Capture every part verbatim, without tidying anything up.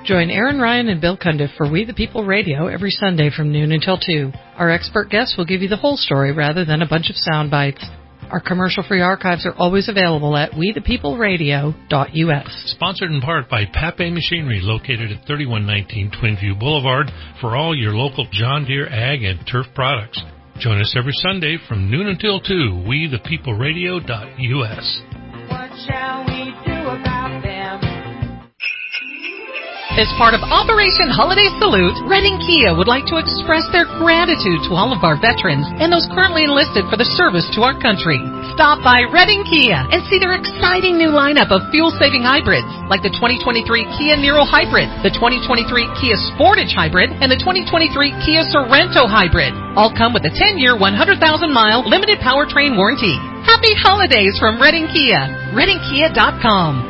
Join Aaron Ryan and Bill Cundiff for We the People Radio every Sunday from noon until two. Our expert guests will give you the whole story rather than a bunch of sound bites. Our commercial-free archives are always available at we the people radio dot u s. Sponsored in part by Pape Machinery, located at thirty-one nineteen Twinview Boulevard, for all your local John Deere ag and turf products. Join us every Sunday from noon until two, we the people radio dot u s. What shall we do about them? As part of Operation Holiday Salute, Redding Kia would like to express their gratitude to all of our veterans and those currently enlisted for the service to our country. Stop by Redding Kia and see their exciting new lineup of fuel-saving hybrids, like the twenty twenty-three Kia Niro Hybrid, the twenty twenty-three Kia Sportage Hybrid, and the twenty twenty-three Kia Sorento Hybrid. All come with a ten-year, one hundred thousand mile limited powertrain warranty. Happy holidays from Redding Kia. redding kia dot com.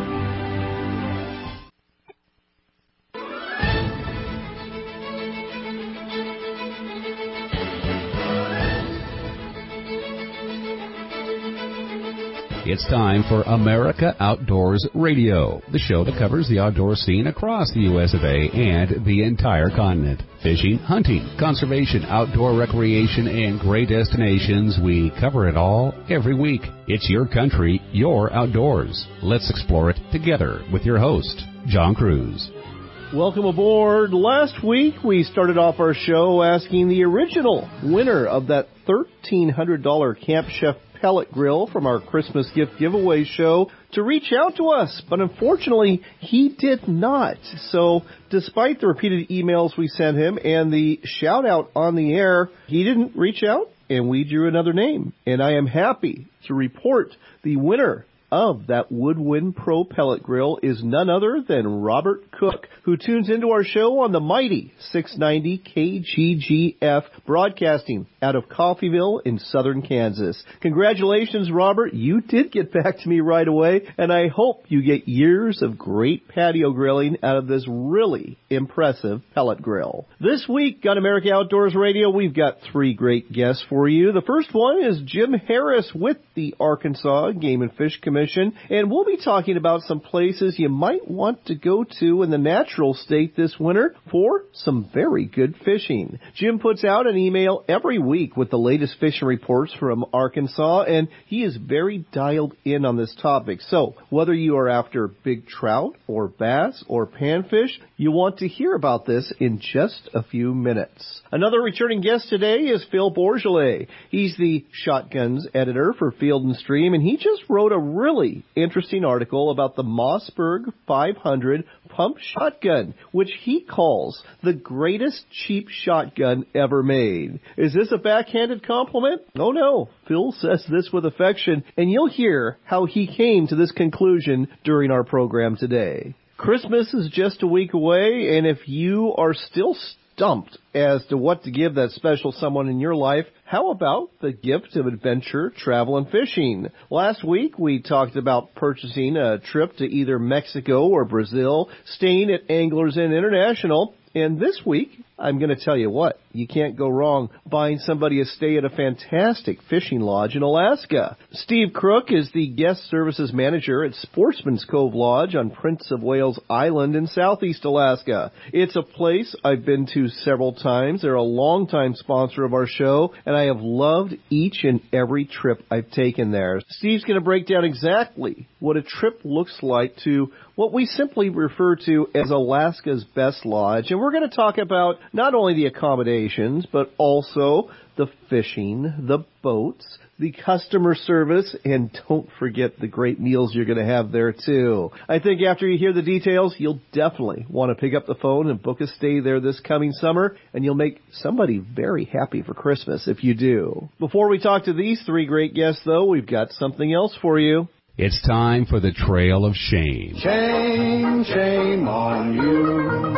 It's time for America Outdoors Radio, the show that covers the outdoor scene across the U S of A and the entire continent. Fishing, hunting, conservation, outdoor recreation, and great destinations, we cover it all every week. It's your country, your outdoors. Let's explore it together with your host, John Cruz. Welcome aboard. Last week, we started off our show asking the original winner of that thirteen hundred dollars Camp Chef pellet grill from our Christmas gift giveaway show to reach out to us, but unfortunately he did not. So despite the repeated emails we sent him and the shout out on the air, he didn't reach out and we drew another name. And I am happy to report the winner of that Woodwind Pro pellet grill is none other than Robert Cook, who tunes into our show on the mighty six ninety K G G F, broadcasting out of Coffeyville in southern Kansas. Congratulations, Robert. You did get back to me right away, and I hope you get years of great patio grilling out of this really impressive pellet grill. This week on America Outdoors Radio, we've got three great guests for you. The first one is Jim Harris with the Arkansas Game and Fish Commission. And we'll be talking about some places you might want to go to in the natural state this winter for some very good fishing. Jim puts out an email every week with the latest fishing reports from Arkansas, and he is very dialed in on this topic. So whether you are after big trout or bass or panfish, you want to hear about this in just a few minutes. Another returning guest today is Phil Bourgeois. He's the Shotguns editor for Field and Stream, and he just wrote a really interesting article about the Mossberg five hundred pump shotgun, which he calls the greatest cheap shotgun ever made. Is this a backhanded compliment? Oh no. Phil says this with affection, and you'll hear how he came to this conclusion during our program today. Christmas is just a week away, and if you are still stumped as to what to give that special someone in your life, how about the gift of adventure, travel, and fishing? Last week, we talked about purchasing a trip to either Mexico or Brazil, staying at Anglers Inn International. And this week, I'm going to tell you what, you can't go wrong buying somebody a stay at a fantastic fishing lodge in Alaska. Steve Crook is the guest services manager at Sportsman's Cove Lodge on Prince of Wales Island in southeast Alaska. It's a place I've been to several times. They're a longtime sponsor of our show, and I have loved each and every trip I've taken there. Steve's going to break down exactly what a trip looks like to what we simply refer to as Alaska's best lodge, and we're going to talk about not only the accommodations, but also the fishing, the boats, the customer service, and don't forget the great meals you're going to have there, too. I think after you hear the details, you'll definitely want to pick up the phone and book a stay there this coming summer, and you'll make somebody very happy for Christmas if you do. Before we talk to these three great guests, though, we've got something else for you. It's time for the Trail of Shame. Shame, shame on you.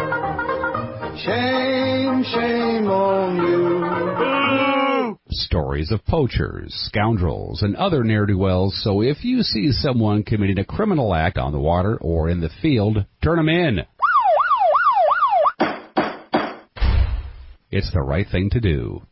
Shame, shame on you. Stories of poachers, scoundrels, and other ne'er-do-wells, so if you see someone committing a criminal act on the water or in the field, turn them in. It's the right thing to do.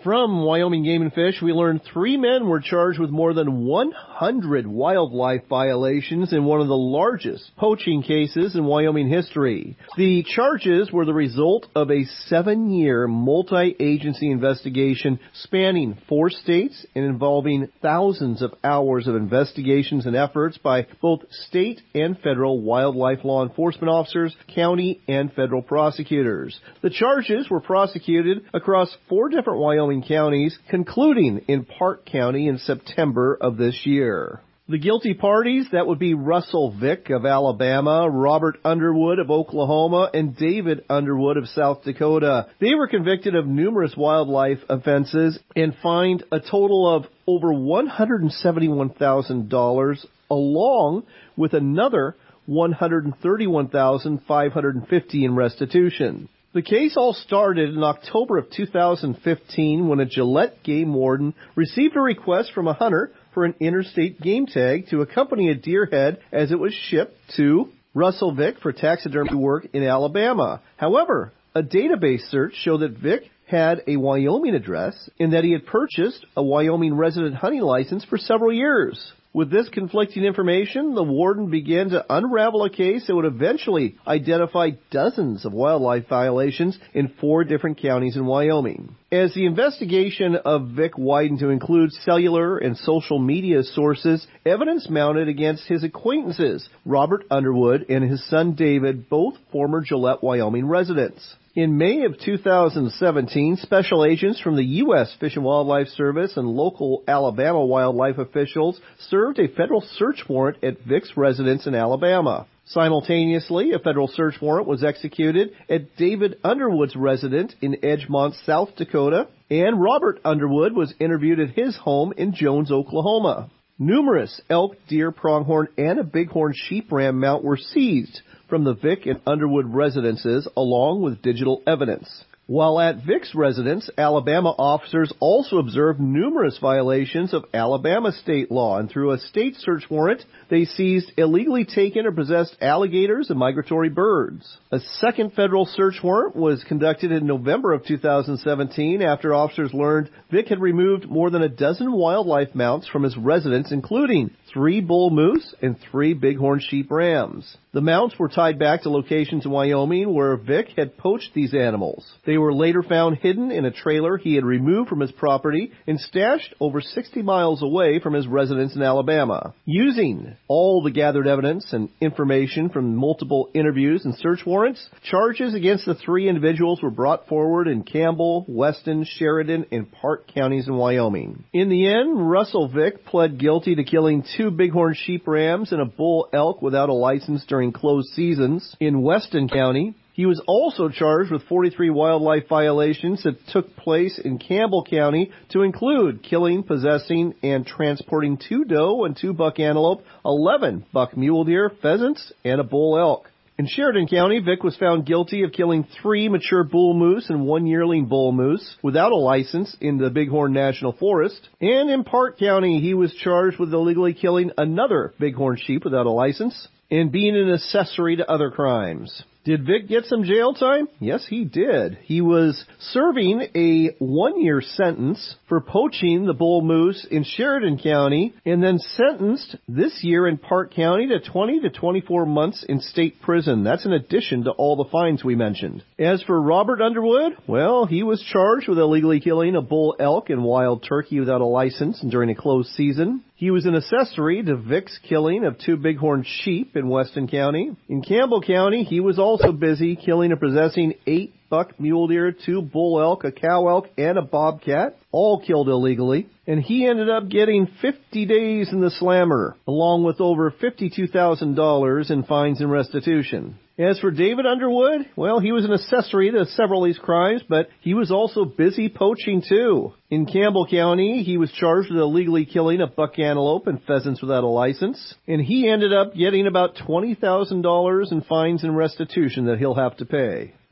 From Wyoming Game and Fish, we learned three men were charged with more than one hundred wildlife violations in one of the largest poaching cases in Wyoming history. The charges were the result of a seven-year multi-agency investigation spanning four states and involving thousands of hours of investigations and efforts by both state and federal wildlife law enforcement officers, county and federal prosecutors. The charges were prosecuted across four different Wyoming counties, concluding in Park County in September of this year. The guilty parties, that would be Russell Vick of Alabama, Robert Underwood of Oklahoma, and David Underwood of South Dakota. They were convicted of numerous wildlife offenses and fined a total of over one hundred seventy-one thousand dollars, along with another one hundred thirty-one thousand five hundred fifty dollars in restitution. The case all started in October of two thousand fifteen when a Gillette game warden received a request from a hunter for an interstate game tag to accompany a deer head as it was shipped to Russell Vick for taxidermy work in Alabama. However, a database search showed that Vick had a Wyoming address and that he had purchased a Wyoming resident hunting license for several years. With this conflicting information, the warden began to unravel a case that would eventually identify dozens of wildlife violations in four different counties in Wyoming. As the investigation of Vick widened to include cellular and social media sources, evidence mounted against his acquaintances, Robert Underwood and his son David, both former Gillette, Wyoming residents. In May of two thousand seventeen, special agents from the U S Fish and Wildlife Service and local Alabama wildlife officials served a federal search warrant at Vick's residence in Alabama. Simultaneously, a federal search warrant was executed at David Underwood's residence in Edgemont, South Dakota, and Robert Underwood was interviewed at his home in Jones, Oklahoma. Numerous elk, deer, pronghorn, and a bighorn sheep ram mount were seized from the Vick and Underwood residences, along with digital evidence. While at Vick's residence, Alabama officers also observed numerous violations of Alabama state law, and through a state search warrant, they seized illegally taken or possessed alligators and migratory birds. A second federal search warrant was conducted in November of two thousand seventeen after officers learned Vick had removed more than a dozen wildlife mounts from his residence, including three bull moose and three bighorn sheep rams. The mounts were tied back to locations in Wyoming where Vick had poached these animals. They were later found hidden in a trailer he had removed from his property and stashed over sixty miles away from his residence in Alabama. Using all the gathered evidence and information from multiple interviews and search warrants, charges against the three individuals were brought forward in Campbell, Weston, Sheridan, and Park counties in Wyoming. In the end, Russell Vick pled guilty to killing two bighorn sheep rams and a bull elk without a license during closed seasons in Weston County. He was also charged with forty-three wildlife violations that took place in Campbell County, to include killing, possessing, and transporting two doe and two buck antelope, eleven buck mule deer, pheasants, and a bull elk. In Sheridan County, Vick was found guilty of killing three mature bull moose and one yearling bull moose without a license in the Bighorn National Forest. And in Park County, he was charged with illegally killing another bighorn sheep without a license and being an accessory to other crimes. Did Vick get some jail time? Yes, he did. He was serving a one-year sentence for poaching the bull moose in Sheridan County, and then sentenced this year in Park County to twenty to twenty-four months in state prison. That's in addition to all the fines we mentioned. As for Robert Underwood, well, he was charged with illegally killing a bull elk and wild turkey without a license during a closed season. He was an accessory to Vick's killing of two bighorn sheep in Weston County. In Campbell County, he was also busy killing and possessing eight buck mule deer, two bull elk, a cow elk, and a bobcat, all killed illegally. And he ended up getting fifty days in the slammer, along with over fifty-two thousand dollars in fines and restitution. As for David Underwood, well, he was an accessory to several of these crimes, but he was also busy poaching too. In Campbell County, he was charged with illegally killing a buck antelope and pheasants without a license, and he ended up getting about twenty thousand dollars in fines and restitution that he'll have to pay.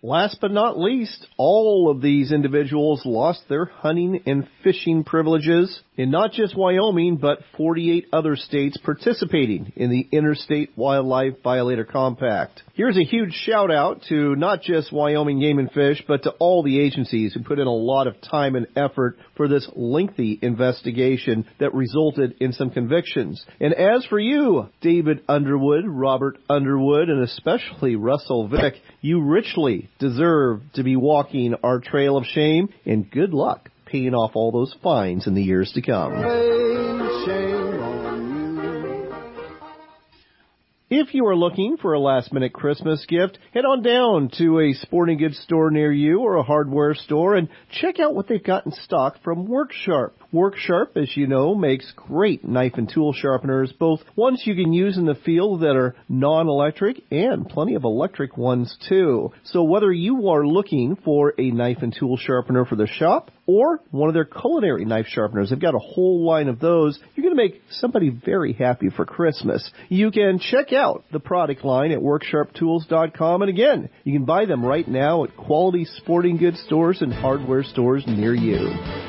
Last but not least, all of these individuals lost their hunting and fishing privileges in not just Wyoming, but forty-eight other states participating in the Interstate Wildlife Violator Compact. Here's a huge shout out to not just Wyoming Game and Fish, but to all the agencies who put in a lot of time and effort for this lengthy investigation that resulted in some convictions. And as for you, David Underwood, Robert Underwood, and especially Russell Vick, you richly deserve to be walking our trail of shame, and good luck paying off all those fines in the years to come. Shame, shame on you. If you are looking for a last-minute Christmas gift, head on down to a sporting goods store near you or a hardware store and check out what they've got in stock from WorkSharp. WorkSharp, as you know, makes great knife and tool sharpeners, both ones you can use in the field that are non-electric and plenty of electric ones too. So whether you are looking for a knife and tool sharpener for the shop or one of their culinary knife sharpeners, they've got a whole line of those. You're going to make somebody very happy for Christmas. You can check out the product line at work sharp tools dot com, and again, you can buy them right now at quality sporting goods stores and hardware stores near you.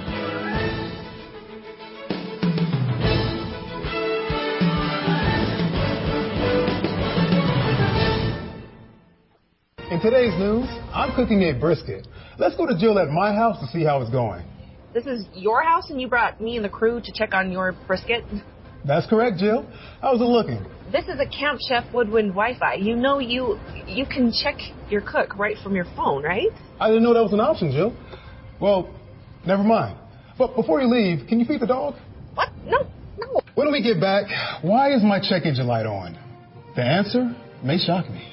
In today's news, I'm cooking a brisket. Let's go to Jill at my house to see how it's going. This is your house and you brought me and the crew to check on your brisket? That's correct, Jill. How's it looking? This is a Camp Chef Woodwind Wi-Fi. You know you you can check your cook right from your phone, right? I didn't know that was an option, Jill. Well, never mind. But before you leave, can you feed the dog? What? No, no. When we get back, why is my check engine light on? The answer may shock me.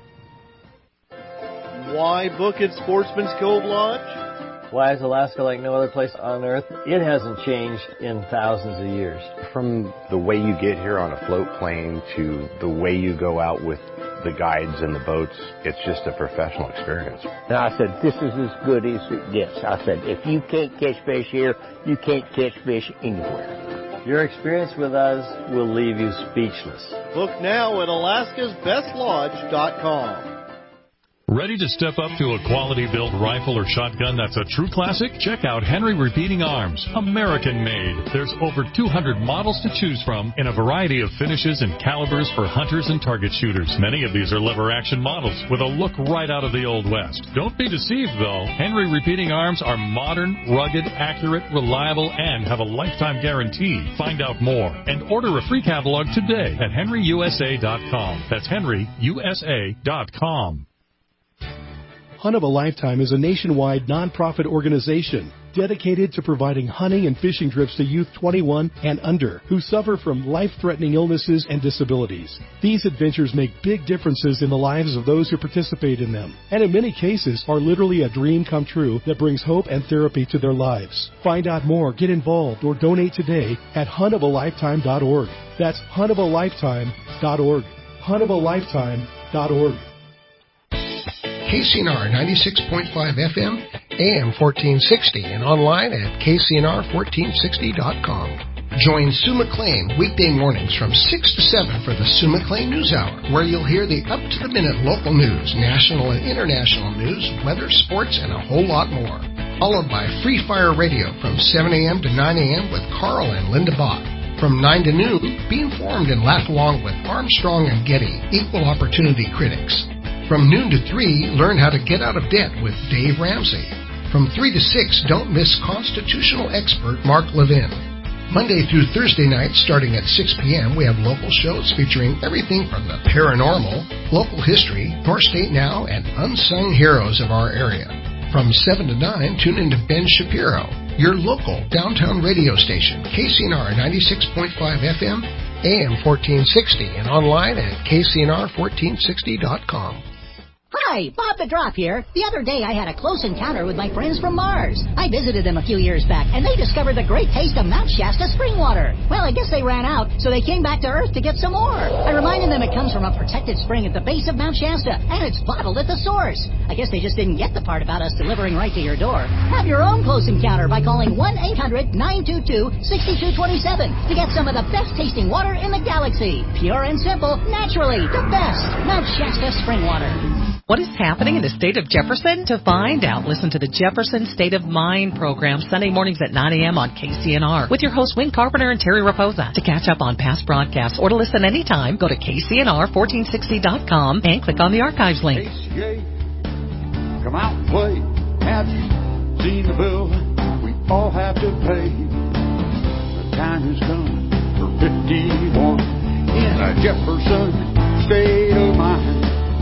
Why book at Sportsman's Cove Lodge? Why is Alaska like no other place on Earth? It hasn't changed in thousands of years. From the way you get here on a float plane to the way you go out with the guides and the boats, it's just a professional experience. And I said, this is as good as it gets. I said, if you can't catch fish here, you can't catch fish anywhere. Your experience with us will leave you speechless. Book now at alaskas best lodge dot com. Ready to step up to a quality-built rifle or shotgun that's a true classic? Check out Henry Repeating Arms, American-made. There's over two hundred models to choose from in a variety of finishes and calibers for hunters and target shooters. Many of these are lever-action models with a look right out of the Old West. Don't be deceived, though. Henry Repeating Arms are modern, rugged, accurate, reliable, and have a lifetime guarantee. Find out more and order a free catalog today at henry u s a dot com. That's henry u s a dot com. Hunt of a Lifetime is a nationwide nonprofit organization dedicated to providing hunting and fishing trips to youth twenty-one and under who suffer from life-threatening illnesses and disabilities. These adventures make big differences in the lives of those who participate in them, and in many cases are literally a dream come true that brings hope and therapy to their lives. Find out more, get involved, or donate today at hunt of a lifetime dot org. That's hunt of a lifetime dot org. hunt of a lifetime dot org. K C N R ninety-six point five F M, A M fourteen sixty, and online at k c n r fourteen sixty dot com. Join Sue McLean weekday mornings from six to seven for the Sue McLean News Hour, where you'll hear the up-to-the-minute local news, national and international news, weather, sports, and a whole lot more. Followed by Free Fire Radio from seven a.m. to nine a.m. with Carl and Linda Bach. From nine to noon, be informed and laugh along with Armstrong and Getty, equal opportunity critics. From noon to three, learn how to get out of debt with Dave Ramsey. From three to six, don't miss constitutional expert Mark Levin. Monday through Thursday nights, starting at six p.m., we have local shows featuring everything from the paranormal, local history, North State Now, and unsung heroes of our area. From seven to nine, tune into Ben Shapiro, your local downtown radio station, K C N R ninety-six point five F M, A M fourteen sixty, and online at k c n r fourteen sixty dot com. Hi, Bob the Drop here. The other day I had a close encounter with my friends from Mars. I visited them a few years back, and they discovered the great taste of Mount Shasta spring water. Well, I guess they ran out, so they came back to Earth to get some more. I reminded them it comes from a protected spring at the base of Mount Shasta, and it's bottled at the source. I guess they just didn't get the part about us delivering right to your door. Have your own close encounter by calling one eight hundred nine two two six two two seven to get some of the best tasting water in the galaxy. Pure and simple, naturally, the best. Mount Shasta spring water. What is is happening in the state of Jefferson? To find out, listen to the Jefferson State of Mind program Sunday mornings at nine a.m. on K C N R with your hosts Wayne Carpenter and Terry Raposa. To catch up on past broadcasts or to listen anytime, go to K C N R fourteen sixty dot com and click on the archives link. K C A, come out and play. Have you seen the bill we all have to pay? The time has come for fifty-one in a Jefferson state of mind.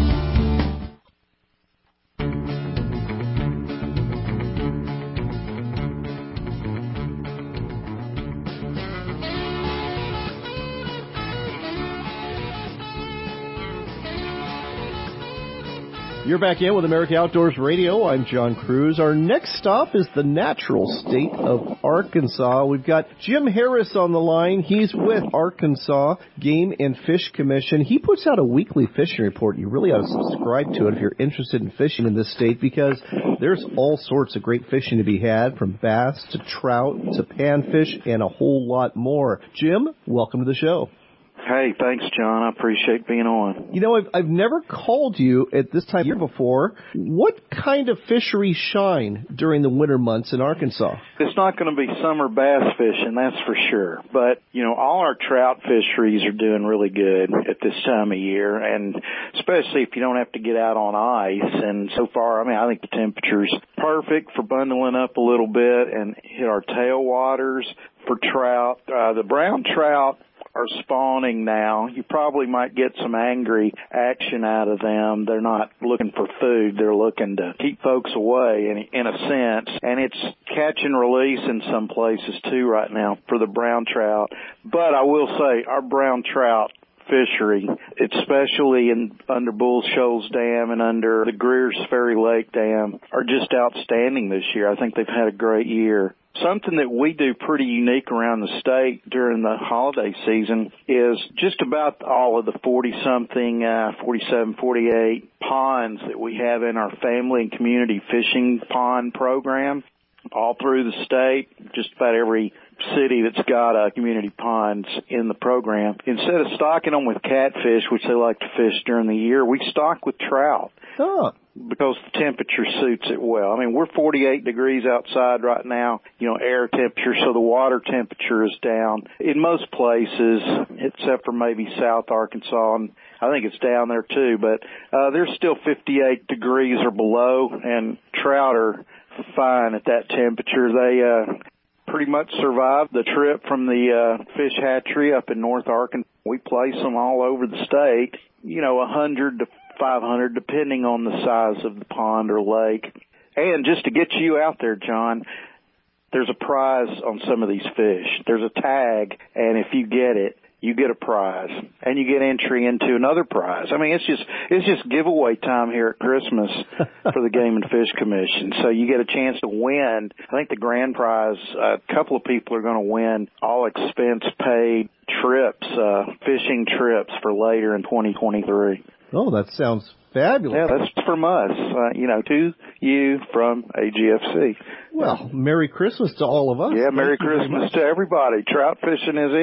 You're back in with America Outdoors Radio. I'm John Cruz. Our next stop is the natural state of Arkansas. We've got Jim Harris on the line. He's with Arkansas Game and Fish Commission. He puts out a weekly fishing report. You really ought to subscribe to it if you're interested in fishing in this state, because there's all sorts of great fishing to be had, from bass to trout to panfish and a whole lot more. Jim, welcome to the show. Hey, thanks, John. I appreciate being on. You know, I've, I've never called you at this time of year before. What kind of fisheries shine during the winter months in Arkansas? It's not going to be summer bass fishing, that's for sure. But, you know, all our trout fisheries are doing really good at this time of year, and especially if you don't have to get out on ice. And so far, I mean, I think the temperature's perfect for bundling up a little bit and hit our tailwaters for trout. Uh, the brown trout are spawning now. You probably might get some angry action out of them. They're not looking for food. They're looking to keep folks away in, in a sense. And it's catch and release in some places too right now for the brown trout. But I will say our brown trout fishery, especially in under Bull Shoals Dam and under the Greer's Ferry Lake Dam, are just outstanding this year. I think they've had a great year. Something that we do pretty unique around the state during the holiday season is just about all of the forty-something, uh, forty-seven, forty-eight ponds that we have in our family and community fishing pond program all through the state. Just about every city that's got a community ponds in the program. Instead of stocking them with catfish, which they like to fish during the year, we stock with trout. Oh. Because the temperature suits it well. I mean, we're forty-eight degrees outside right now, you know, air temperature, so the water temperature is down in most places, except for maybe South Arkansas, and I think it's down there too, but uh, there's still fifty-eight degrees or below, and trout are fine at that temperature. They uh, pretty much survive the trip from the uh, fish hatchery up in North Arkansas. We place them all over the state, you know, one hundred to five hundred, depending on the size of the pond or lake. And just to get you out there, John, there's a prize on some of these fish. There's a tag, and if you get it, you get a prize, and you get entry into another prize. I mean, it's just it's just giveaway time here at Christmas for the Game and Fish Commission. So you get a chance to win. I think the grand prize, a couple of people are going to win all expense paid trips, uh, fishing trips for later in twenty twenty-three. Oh, that sounds fabulous. Yeah, that's from us, uh, you know, to you from A G F C. Well, Merry Christmas to all of us. Yeah, Merry Thank Christmas to everybody. Trout fishing is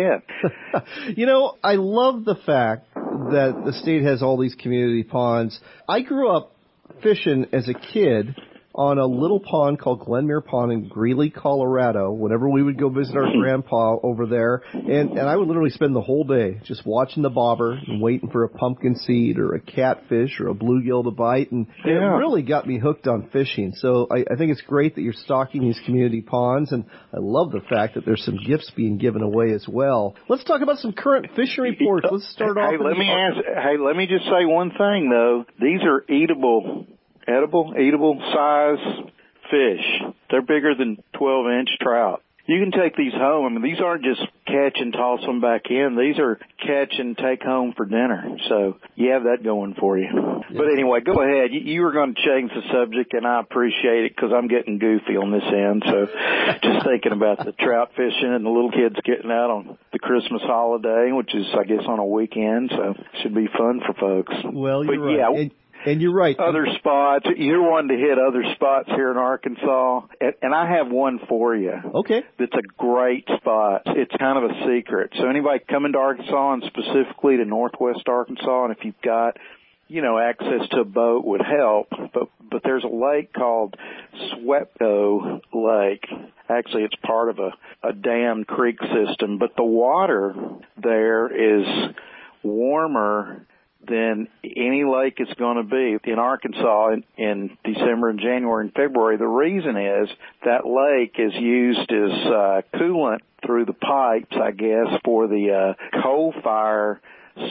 in. You know, I love the fact that the state has all these community ponds. I grew up fishing as a kid on a little pond called Glenmere Pond in Greeley, Colorado, whenever we would go visit our grandpa over there. And, and I would literally spend the whole day just watching the bobber and waiting for a pumpkin seed or a catfish or a bluegill to bite. And yeah. It really got me hooked on fishing. So I, I think it's great that you're stocking these community ponds. And I love the fact that there's some gifts being given away as well. Let's talk about some current fishing reports. Let's start hey, off. Hey, let me ask, hey, let me just say one thing, though. These are eatable Edible, eatable size fish. They're bigger than twelve inch trout. You can take these home. I mean, these aren't just catch and toss them back in. These are catch and take home for dinner. So you have that going for you. Yeah. But anyway, go ahead. You, you were going to change the subject, and I appreciate it because I'm getting goofy on this end. So just thinking about the trout fishing and the little kids getting out on the Christmas holiday, which is, I guess, on a weekend. So it should be fun for folks. Well, you're but, right. Yeah, and- And you're right. Other spots. You're wanting to hit other spots here in Arkansas. And, and I have one for you. Okay. That's a great spot. It's kind of a secret. So anybody coming to Arkansas and specifically to northwest Arkansas, and if you've got you know, access to a boat would help, but but there's a lake called Swepco Lake. Actually, it's part of a, a dammed creek system, but the water there is warmer than any lake is going to be in Arkansas in, in December and January and February. The reason is that lake is used as uh, coolant through the pipes, I guess, for the uh, coal fire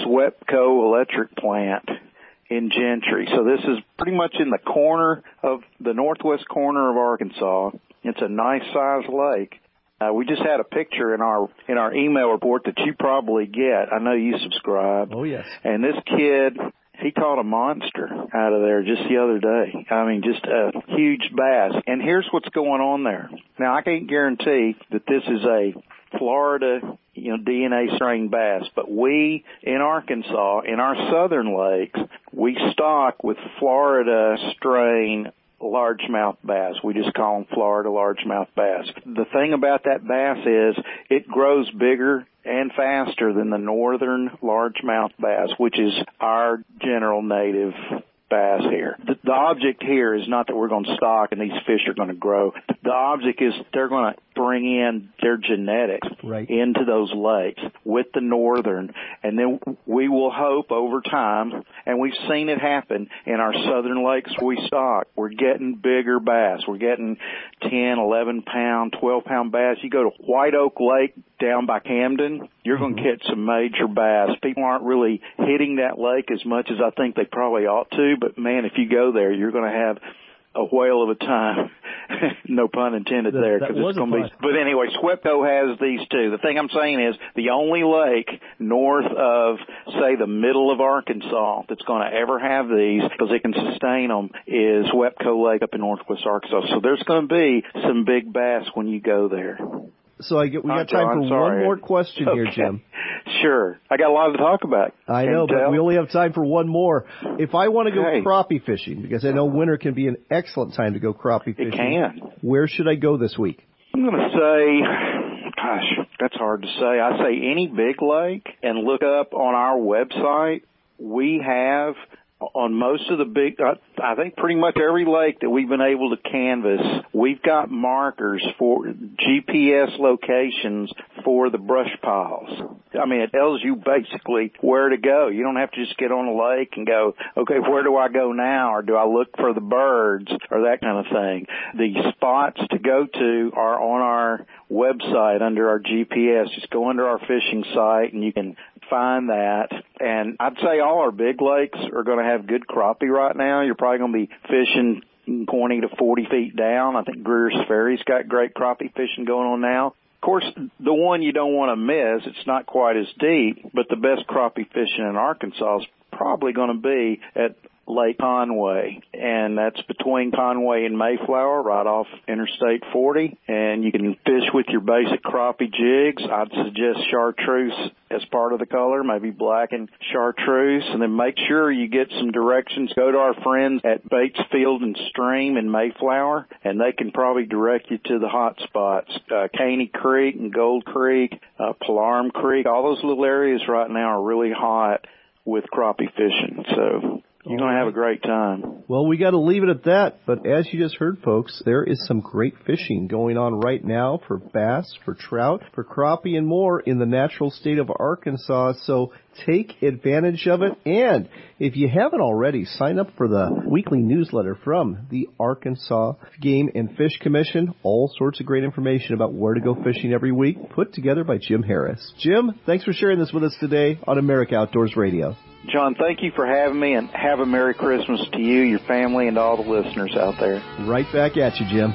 Swepco electric plant in Gentry. So this is pretty much in the corner of the northwest corner of Arkansas. It's a nice sized lake. Uh, we just had a picture in our in our email report that you probably get. I know you subscribe. Oh, yes. And this kid, he caught a monster out of there just the other day. I mean, just a huge bass. And here's what's going on there. Now, I can't guarantee that this is a Florida, you know, D N A strain bass, but we in Arkansas, in our southern lakes, we stock with Florida strain largemouth bass. We just call them Florida largemouth bass. The thing about that bass is it grows bigger and faster than the northern largemouth bass, which is our general native bass here. The, the object here is not that we're going to stock and these fish are going to grow. The object is they're going to bring in their genetics right. into those lakes with the northern, and then we will hope over time, and we've seen it happen in our southern lakes we stock. We're getting bigger bass. We're getting ten, eleven pound, twelve pound bass. You go to White Oak Lake down by Camden, you're going to catch some major bass. People aren't really hitting that lake as much as I think they probably ought to, but man, if you go there, you're going to have a whale of a time. No pun intended that, there. That Cause was it's gonna fun. be, but anyway, Swepco has these two. The thing I'm saying is the only lake north of, say, the middle of Arkansas that's going to ever have these because it can sustain them is Swepco Lake up in northwest Arkansas. So there's going to be some big bass when you go there. So I get, we got Hi, time John, for sorry. one more question okay. here, Jim. Sure. I got a lot to talk about. I Can know, you but tell? we only have time for one more. If I want to go Okay. crappie fishing, because I know winter can be an excellent time to go crappie fishing. It can. Where should I go this week? I'm going to say, gosh, that's hard to say. I say any big lake and look up on our website. We have on most of the big, I think pretty much every lake that we've been able to canvas, we've got markers for G P S locations for the brush piles. I mean, it tells you basically where to go. You don't have to just get on a lake and go, okay, where do I go now? Or do I look for the birds or that kind of thing? The spots to go to are on our website under our G P S. Just go under our fishing site and you can find that. And I'd say all our big lakes are going to have good crappie right now. You're probably going to be fishing twenty to forty feet down. I think Greer's Ferry's got great crappie fishing going on now. Of course, the one you don't want to miss, it's not quite as deep, but the best crappie fishing in Arkansas is probably going to be at Lake Conway, and that's between Conway and Mayflower, right off Interstate forty, and you can fish with your basic crappie jigs. I'd suggest chartreuse as part of the color, maybe black and chartreuse, and then make sure you get some directions. Go to our friends at Bates Field and Stream in Mayflower, and they can probably direct you to the hot spots. Uh, Caney Creek and Gold Creek, uh, Polarum Creek, all those little areas right now are really hot with crappie fishing, so you're going to have a great time. Well, we got to leave it at that. But as you just heard, folks, there is some great fishing going on right now for bass, for trout, for crappie, and more in the natural state of Arkansas. So take advantage of it. And if you haven't already, sign up for the weekly newsletter from the Arkansas Game and Fish Commission. All sorts of great information about where to go fishing every week, put together by Jim Harris. Jim, thanks for sharing this with us today on America Outdoors Radio. John, thank you for having me, and have a Merry Christmas to you, your family, and all the listeners out there. Right back at you, Jim.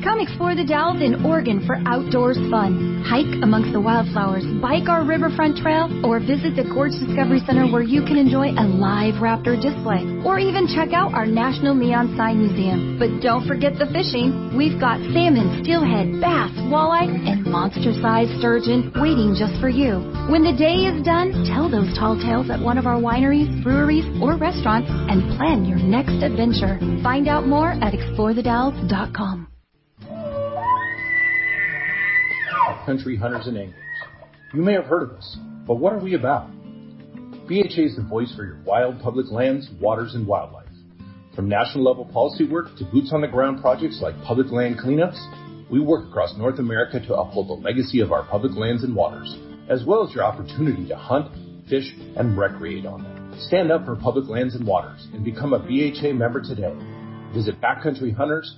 Come explore the Dalles in Oregon for outdoors fun. Hike amongst the wildflowers, bike our riverfront trail, or visit the Gorge Discovery Center where you can enjoy a live raptor display, or even check out our National Neon Sign Museum. But don't forget the fishing. We've got salmon, steelhead, bass, walleye, and monster-sized sturgeon waiting just for you. When the day is done, tell those tall tales at one of our wineries, breweries, or restaurants and plan your next adventure. Find out more at explore the dalles dot com. Country hunters and anglers. You may have heard of us, but what are we about? B H A is the voice for your wild public lands, waters, and wildlife. From national level policy work to boots on the ground projects like public land cleanups, we work across North America to uphold the legacy of our public lands and waters, as well as your opportunity to hunt, fish, and recreate on them. Stand up for public lands and waters and become a B H A member today. Visit Backcountry Hunters.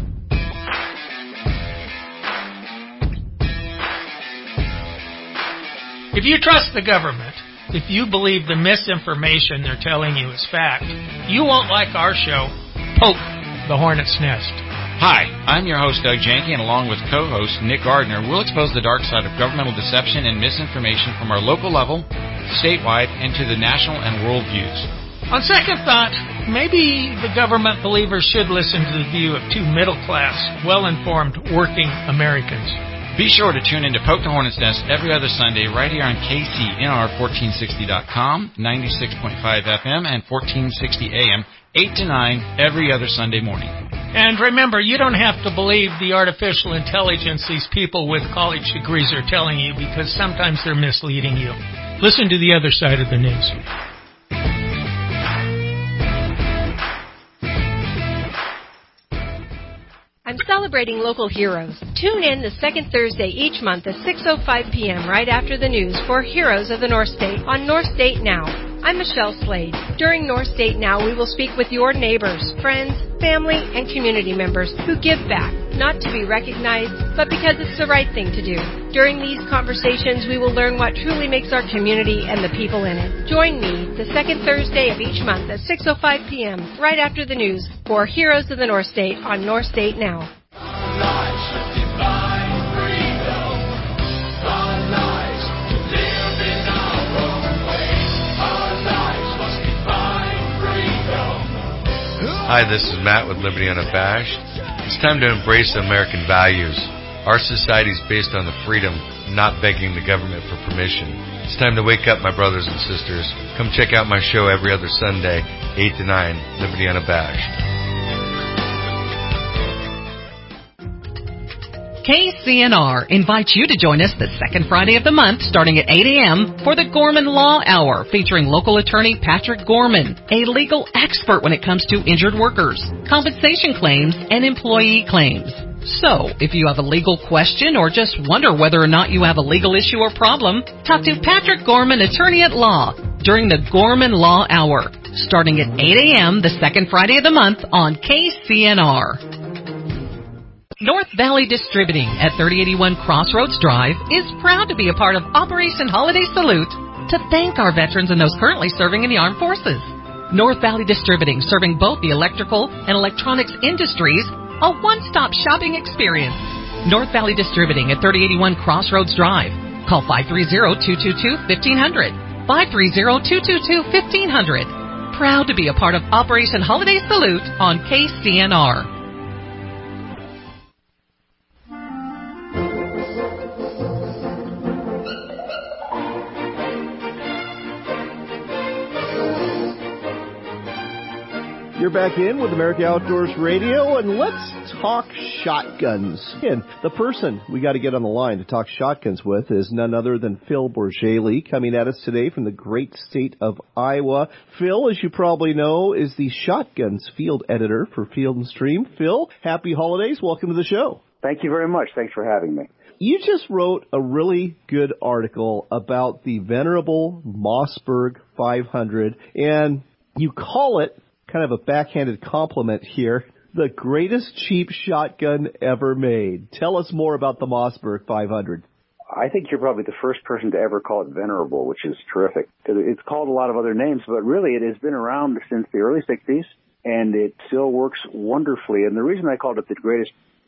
If you trust the government, if you believe the misinformation they're telling you is fact, you won't like our show, Poke the Hornet's Nest. Hi, I'm your host, Doug Janke, and along with co-host Nick Gardner, we'll expose the dark side of governmental deception and misinformation from our local level, statewide, and to the national and world views. On second thought, maybe the government believers should listen to the view of two middle-class, well-informed, working Americans. Be sure to tune in to Poke the Hornet's Nest every other Sunday right here on K C N R fourteen sixty dot com, ninety-six point five F M, and fourteen sixty A M, eight to nine every other Sunday morning. And remember, you don't have to believe the artificial intelligence these people with college degrees are telling you, because sometimes they're misleading you. Listen to the other side of the news. I'm celebrating local heroes. Tune in the second Thursday each month at six oh five p.m. right after the news for Heroes of the North State on North State Now. I'm Michelle Slade. During North State Now, we will speak with your neighbors, friends, family, and community members who give back, not to be recognized, but because it's the right thing to do. During these conversations, we will learn what truly makes our community and the people in it. Join me the second Thursday of each month at six oh five p.m. right after the news for Heroes of the North State on North State Now. Hi, this is Matt with Liberty Unabashed. It's time to embrace American values. Our society is based on the freedom, not begging the government for permission. It's time to wake up, my brothers and sisters. Come check out my show every other Sunday, eight to nine, Liberty Unabashed. K C N R invites you to join us the second Friday of the month starting at eight a.m. for the Gorman Law Hour featuring local attorney Patrick Gorman, a legal expert when it comes to injured workers, compensation claims, and employee claims. So, if you have a legal question or just wonder whether or not you have a legal issue or problem, talk to Patrick Gorman, attorney at law, during the Gorman Law Hour starting at eight a.m. the second Friday of the month on K C N R. North Valley Distributing at thirty eighty-one Crossroads Drive is proud to be a part of Operation Holiday Salute to thank our veterans and those currently serving in the armed forces. North Valley Distributing, serving both the electrical and electronics industries, a one-stop shopping experience. North Valley Distributing at thirty eighty-one Crossroads Drive. Call five three zero, two two two, one five zero zero, five three zero, two two two, one five zero zero. Proud to be a part of Operation Holiday Salute on K C N R. You're back in with America Outdoors Radio, and let's talk shotguns. And the person we got to get on the line to talk shotguns with is none other than Phil Bourget, coming at us today from the great state of Iowa. Phil, as you probably know, is the shotguns field editor for Field and Stream. Phil, happy holidays. Welcome to the show. Thank you very much. Thanks for having me. You just wrote a really good article about the venerable Mossberg five hundred, and you call it, kind of a backhanded compliment here, the greatest cheap shotgun ever made. Tell us more about the Mossberg five hundred. I think you're probably the first person to ever call it venerable, which is terrific. It's called a lot of other names, but really it has been around since the early sixties, and it still works wonderfully. And the reason I called it the greatest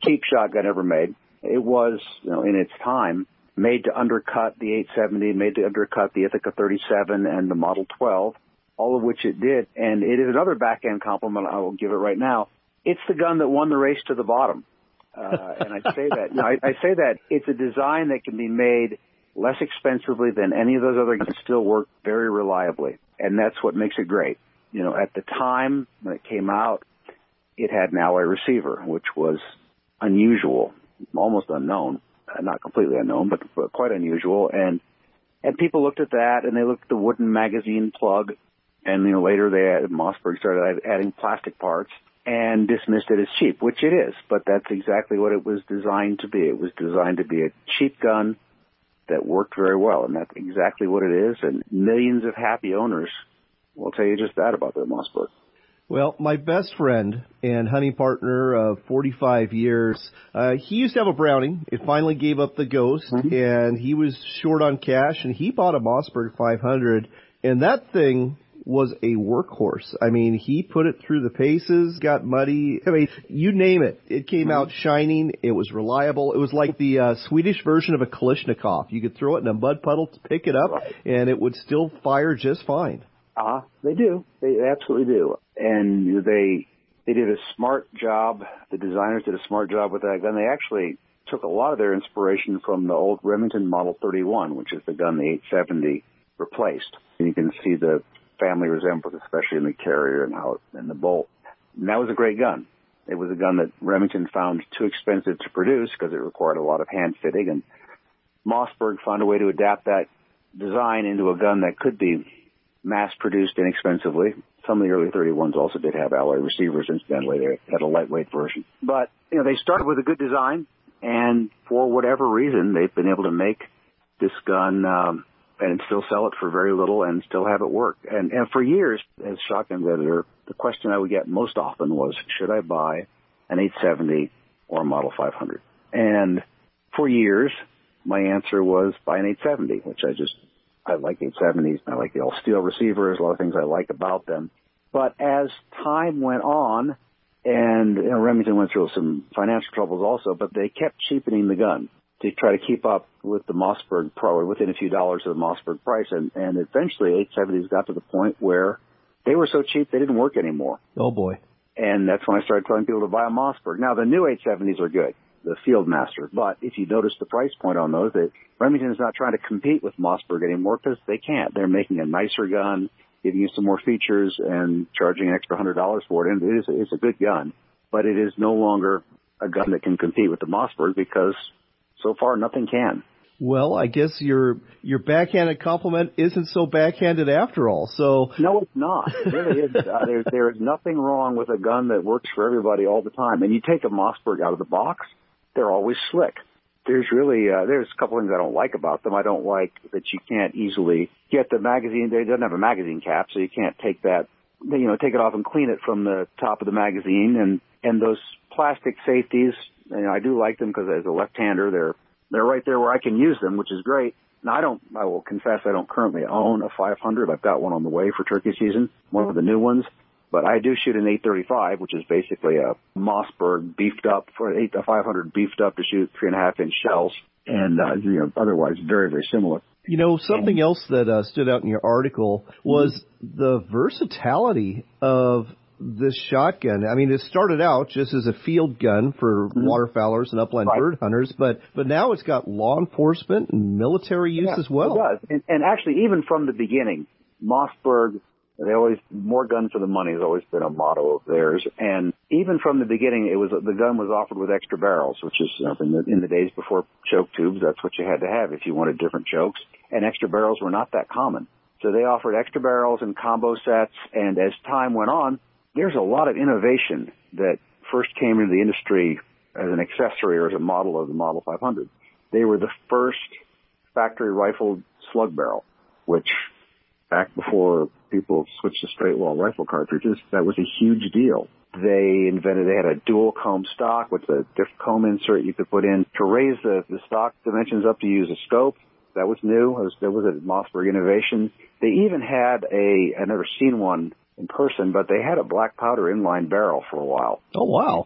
cheap shotgun ever made. It was, you know, in its time, made to undercut the eight seventy, made to undercut the Ithaca thirty-seven and the Model twelve, all of which it did. And it is another back-end compliment. I will give it right now. It's the gun that won the race to the bottom. Uh, and I say that, you know, I, I say that it's a design that can be made less expensively than any of those other guns and still work very reliably. And that's what makes it great. You know, at the time when it came out, it had an alloy receiver, which was unusual, almost unknown. Not completely unknown, but, but quite unusual. And and people looked at that, and they looked at the wooden magazine plug, and you know later they added, Mossberg started adding plastic parts and dismissed it as cheap, which it is. But that's exactly what it was designed to be. It was designed to be a cheap gun that worked very well, and that's exactly what it is. And millions of happy owners will tell you just that about their Mossberg. Well, my best friend and hunting partner of forty-five years, uh, he used to have a Browning. It finally gave up the Ghost, mm-hmm. and he was short on cash, and he bought a Mossberg five hundred, and that thing was a workhorse. I mean, he put it through the paces, got muddy. I mean, you name it. It came mm-hmm. out shining. It was reliable. It was like the uh, Swedish version of a Kalashnikov. You could throw it in a mud puddle to pick it up, right. and it would still fire just fine. Uh, they do. They absolutely do. And they they did a smart job. The designers did a smart job with that gun. They actually took a lot of their inspiration from the old Remington Model thirty-one, which is the gun the eight seventy replaced. And you can see the family resemblance, especially in the carrier and how it, and the bolt. And that was a great gun. It was a gun that Remington found too expensive to produce because it required a lot of hand fitting. And Mossberg found a way to adapt that design into a gun that could be mass-produced inexpensively. Some of the early thirty-ones also did have alloy receivers. Incidentally, they had a lightweight version. But, you know, they started with a good design, and for whatever reason, they've been able to make this gun um, and still sell it for very little and still have it work. And, and for years, as shotgun editor, the question I would get most often was, should I buy an eight seventy or a Model five hundred? And for years, my answer was buy an eight seventy, which I just I like eight seventies. I like the all-steel receivers, a lot of things I like about them. But as time went on, and you know, Remington went through some financial troubles also, but they kept cheapening the gun to try to keep up with the Mossberg Pro, or within a few dollars of the Mossberg price. And, and eventually eight seventies got to the point where they were so cheap they didn't work anymore. Oh, boy. And that's when I started telling people to buy a Mossberg. Now, the new eight seventies are good, the Fieldmaster. But if you notice the price point on those, that Remington is not trying to compete with Mossberg anymore because they can't. They're making a nicer gun, giving you some more features, and charging an extra one hundred dollars for it. And it is, it's a good gun, but it is no longer a gun that can compete with the Mossberg because so far nothing can. Well, I guess your your backhanded compliment isn't so backhanded after all. So no, it's not. It really is. Uh, there, there is nothing wrong with a gun that works for everybody all the time. And you take a Mossberg out of the box, they're always slick. There's really, uh, there's a couple things I don't like about them. I don't like that you can't easily get the magazine. They doesn't have a magazine cap, so you can't take that, you know, take it off and clean it from the top of the magazine. And, and those plastic safeties, you know, I do like them because as a left-hander, they're, they're right there where I can use them, which is great. Now, I don't, I will confess I don't currently own a five hundred. I've got one on the way for turkey season, one of the new ones. But I do shoot an eight thirty-five, which is basically a Mossberg beefed up for eight to five hundred beefed up to shoot three and a half inch shells, and uh, you know, otherwise very very similar. You know, something and, else that uh, stood out in your article was mm-hmm. the versatility of this shotgun. I mean, it started out just as a field gun for mm-hmm. waterfowlers and upland right. bird hunters, but but now it's got law enforcement and military use yeah, as well. It does, and, and actually, even from the beginning, Mossberg. They always, more gun for the money has always been a motto of theirs. And even from the beginning, it was, the gun was offered with extra barrels, which is, you know, in the, in the days before choke tubes, that's what you had to have if you wanted different chokes. And extra barrels were not that common. So they offered extra barrels and combo sets. And as time went on, there's a lot of innovation that first came into the industry as an accessory or as a model of the Model five hundred. They were the first factory rifled slug barrel, which back before people switched to straight wall rifle cartridges, that was a huge deal. They invented, they had a dual comb stock with a different comb insert you could put in to raise the, the stock dimensions up to use a scope. That was new. It was, that was a Mossberg innovation. They even had a, I've never seen one in person, but they had a black powder inline barrel for a while. Oh, wow.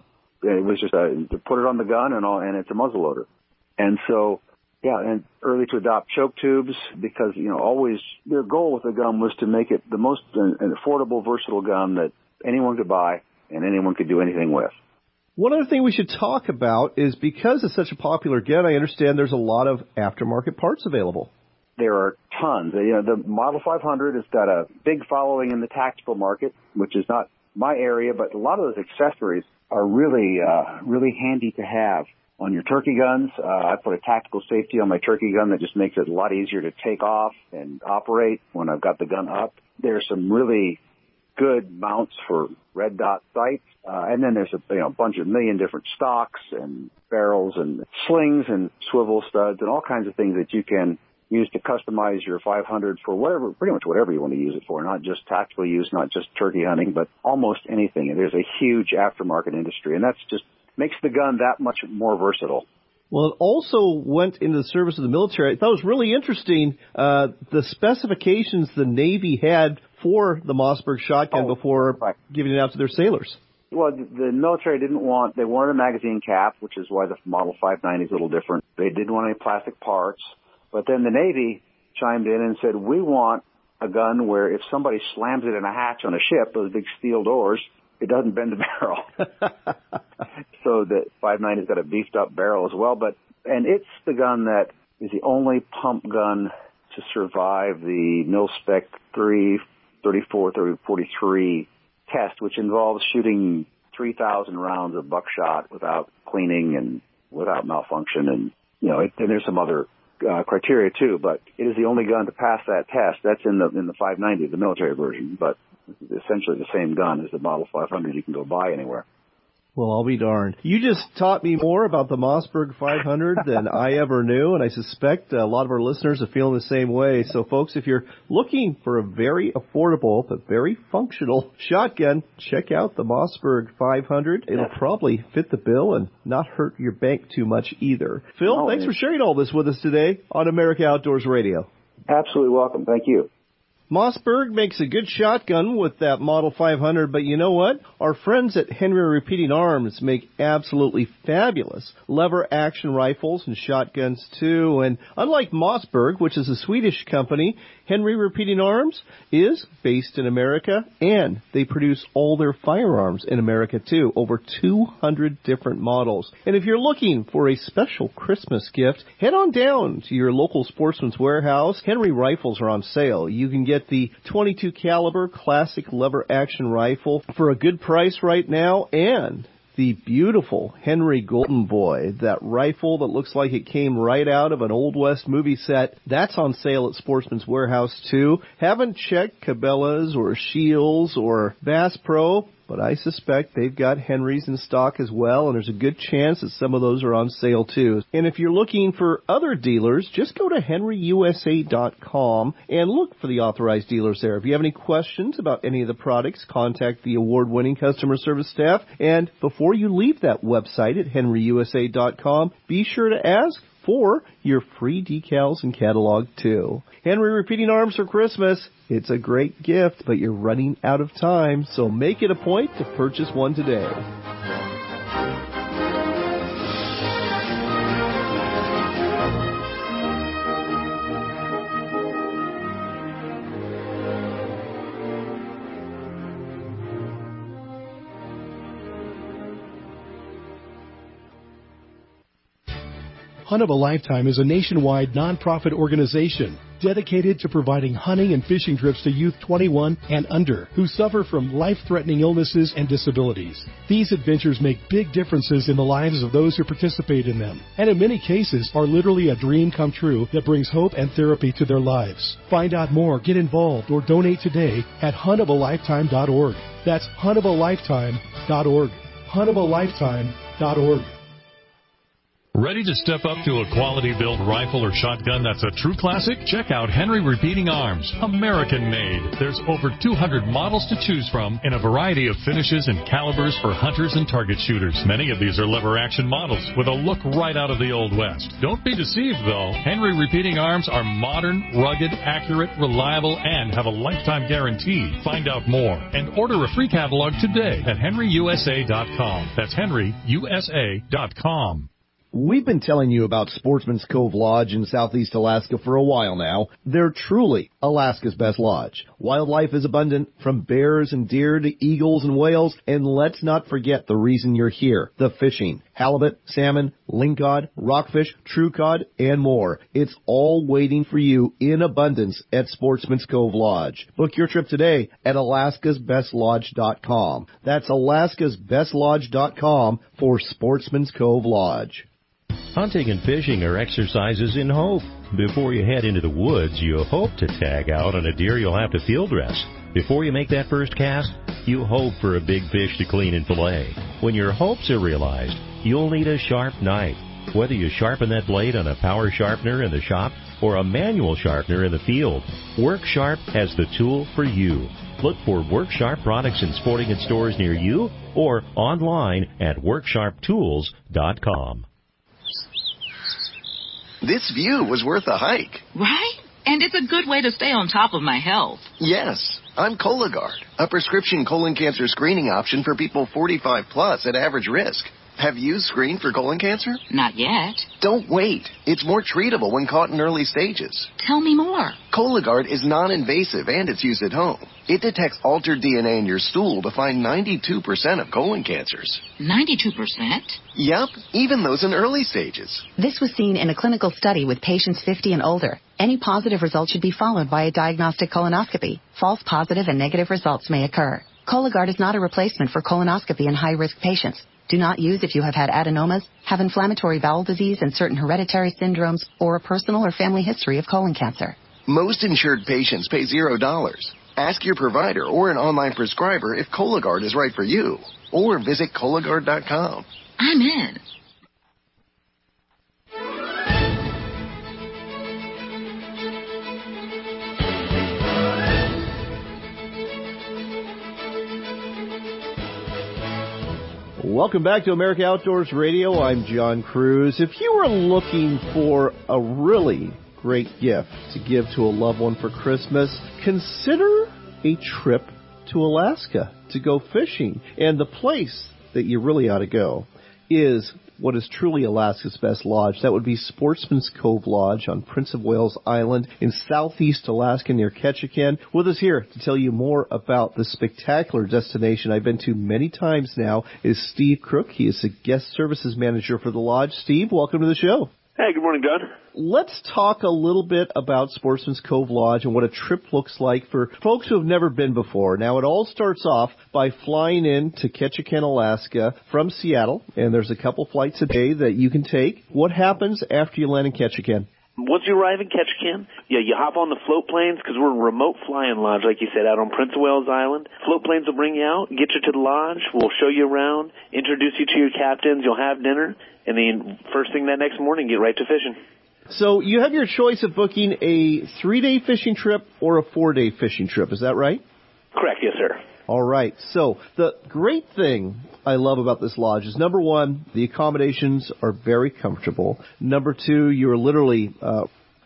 it was just a, to put it on the gun and all, and it's a muzzle loader. And so, yeah, and early to adopt choke tubes because, you know, always their goal with the gun was to make it the most uh, an affordable, versatile gun that anyone could buy and anyone could do anything with. One other thing we should talk about is because it's such a popular gun, I understand there's a lot of aftermarket parts available. There are tons. You know, the Model five hundred has got a big following in the tactical market, which is not my area, but a lot of those accessories are really, uh, really handy to have on your turkey guns. Uh, I put a tactical safety on my turkey gun that just makes it a lot easier to take off and operate when I've got the gun up. There's some really good mounts for red dot sights. Uh, and then there's a you know, bunch of million different stocks and barrels and slings and swivel studs and all kinds of things that you can use to customize your five hundred for whatever, pretty much whatever you want to use it for, not just tactical use, not just turkey hunting, but almost anything. And there's a huge aftermarket industry, and that's just makes the gun that much more versatile. Well, it also went into the service of the military. I thought it was really interesting, uh, the specifications the Navy had for the Mossberg shotgun oh, before right. giving it out to their sailors. Well, the military didn't want, they wanted a magazine cap, which is why the Model five ninety is a little different. They didn't want any plastic parts. But then the Navy chimed in and said, we want a gun where if somebody slams it in a hatch on a ship, those big steel doors, it doesn't bend the barrel. So the five ninety's got a beefed up barrel as well. But and it's the gun that is the only pump gun to survive the mil-spec three thirty-four, thirty, forty-three test, which involves shooting three thousand rounds of buckshot without cleaning and without malfunction. And, you know, it, and there's some other uh, criteria too, but it is the only gun to pass that test. That's in the in the five ninety, the military version, but it's essentially the same gun as the Model five hundred you can go buy anywhere. Well, I'll be darned. You just taught me more about the Mossberg five hundred than I ever knew, and I suspect a lot of our listeners are feeling the same way. So, folks, if you're looking for a very affordable but very functional shotgun, check out the Mossberg five hundred. It'll probably fit the bill and not hurt your bank too much either. Phil, oh, thanks for sharing all this with us today on America Outdoors Radio. Absolutely welcome. Thank you. Mossberg makes a good shotgun with that Model five hundred, but you know what? Our friends at Henry Repeating Arms make absolutely fabulous lever-action rifles and shotguns, too. And unlike Mossberg, which is a Swedish company, Henry Repeating Arms is based in America, and they produce all their firearms in America, too. Over two hundred different models. And if you're looking for a special Christmas gift, head on down to your local Sportsman's Warehouse. Henry rifles are on sale. You can get the twenty-two caliber classic lever action rifle for a good price right now, and the beautiful Henry Golden Boy, that rifle that looks like it came right out of an Old West movie set. That's on sale at Sportsman's Warehouse too. Haven't checked Cabela's or Shields or Bass Pro, but I suspect they've got Henrys in stock as well, and there's a good chance that some of those are on sale too. And if you're looking for other dealers, just go to henry u s a dot com and look for the authorized dealers there. If you have any questions about any of the products, contact the award-winning customer service staff. And before you leave that website at henry u s a dot com, be sure to ask for your free decals and catalog too. Henry Repeating Arms for Christmas. It's a great gift, but you're running out of time, so make it a point to purchase one today. Hunt of a Lifetime is a nationwide nonprofit organization dedicated to providing hunting and fishing trips to youth twenty-one and under who suffer from life-threatening illnesses and disabilities. These adventures make big differences in the lives of those who participate in them, and in many cases are literally a dream come true that brings hope and therapy to their lives. Find out more, get involved, or donate today at hunt of a lifetime dot org. That's hunt of a lifetime dot org. hunt of a lifetime dot org. Ready to step up to a quality-built rifle or shotgun that's a true classic? Check out Henry Repeating Arms, American-made. There's over two hundred models to choose from in a variety of finishes and calibers for hunters and target shooters. Many of these are lever-action models with a look right out of the Old West. Don't be deceived, though. Henry Repeating Arms are modern, rugged, accurate, reliable, and have a lifetime guarantee. Find out more and order a free catalog today at henry u s a dot com. That's henry u s a dot com. We've been telling you about Sportsman's Cove Lodge in Southeast Alaska for a while now. They're truly Alaska's best lodge. Wildlife is abundant, from bears and deer to eagles and whales, and let's not forget the reason you're here, the fishing. Halibut, salmon, lingcod, rockfish, true cod, and more. It's all waiting for you in abundance at Sportsman's Cove Lodge. Book your trip today at alaskas best lodge dot com. That's alaskas best lodge dot com for Sportsman's Cove Lodge. Hunting and fishing are exercises in hope. Before you head into the woods, you hope to tag out on a deer you'll have to field dress. Before you make that first cast, you hope for a big fish to clean and fillet. When your hopes are realized, you'll need a sharp knife. Whether you sharpen that blade on a power sharpener in the shop or a manual sharpener in the field, Work Sharp has the tool for you. Look for Work Sharp products in sporting goods stores near you or online at work sharp tools dot com. This view was worth a hike. Right? And it's a good way to stay on top of my health. Yes. I'm Cologuard, a prescription colon cancer screening option for people forty-five plus at average risk. Have you screened for colon cancer? Not yet. Don't wait. It's more treatable when caught in early stages. Tell me more. Cologuard is non-invasive and it's used at home. It detects altered D N A in your stool to find ninety-two percent of colon cancers. ninety-two percent? Yup, even those in early stages. This was seen in a clinical study with patients fifty and older. Any positive result should be followed by a diagnostic colonoscopy. False positive and negative results may occur. Cologuard is not a replacement for colonoscopy in high-risk patients. Do not use if you have had adenomas, have inflammatory bowel disease and certain hereditary syndromes, or a personal or family history of colon cancer. Most insured patients pay zero dollars. Ask your provider or an online prescriber if Cologuard is right for you, or visit Cologuard dot com. I'm in. Welcome back to America Outdoors Radio. I'm John Cruz. If you were looking for a really great gift to give to a loved one for Christmas, consider a trip to Alaska to go fishing. And the place that you really ought to go is what is truly Alaska's best lodge. That would be Sportsman's Cove Lodge on Prince of Wales Island in southeast Alaska near Ketchikan. With us here to tell you more about the spectacular destination I've been to many times now is Steve Crook. He is the guest services manager for the lodge. Steve, welcome to the show. Hey, good morning, John. Let's talk a little bit about Sportsman's Cove Lodge and what a trip looks like for folks who have never been before. Now, it all starts off by flying in to Ketchikan, Alaska from Seattle, and there's a couple flights a day that you can take. What happens after you land in Ketchikan? Once you arrive in Ketchikan, yeah, you hop on the float planes because we're a remote flying lodge, like you said, out on Prince of Wales Island. Float planes will bring you out, get you to the lodge. We'll show you around, introduce you to your captains. You'll have dinner, and then first thing that next morning, get right to fishing. So you have your choice of booking a three-day fishing trip or a four-day fishing trip. Is that right? Correct, yes, sir. All right. So the great thing I love about this lodge is, number one, the accommodations are very comfortable. Number two, you're literally uh,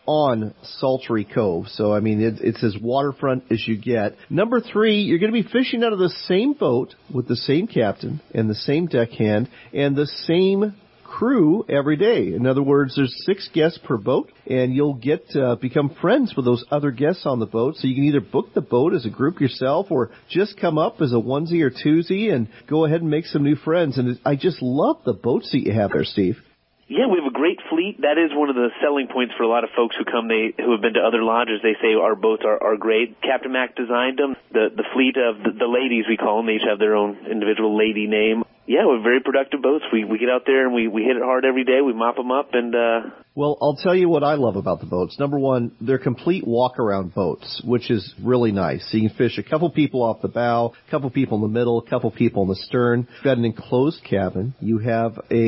on Saltery Cove. So, I mean, it, it's as waterfront as you get. Number three, you're going to be fishing out of the same boat with the same captain and the same deckhand and the same crew every day. In other words, there's six guests per boat, and you'll get uh, become friends with those other guests on the boat. So you can either book the boat as a group yourself or just come up as a onesie or twosie and go ahead and make some new friends. And I just love the boats that you have there, Steve. Yeah, we have a great fleet. That is one of the selling points for a lot of folks who come, they who have been to other lodges. They say our boats are, are great. Captain Mac designed them. The the fleet of the, the ladies, we call them, they each have their own individual lady name. Yeah, we're very productive boats. We we get out there and we, we hit it hard every day. We mop them up and... uh Well, I'll tell you what I love about the boats. Number one, they're complete walk-around boats, which is really nice. So you can fish a couple people off the bow, a couple people in the middle, a couple people in the stern. You've got an enclosed cabin. You have a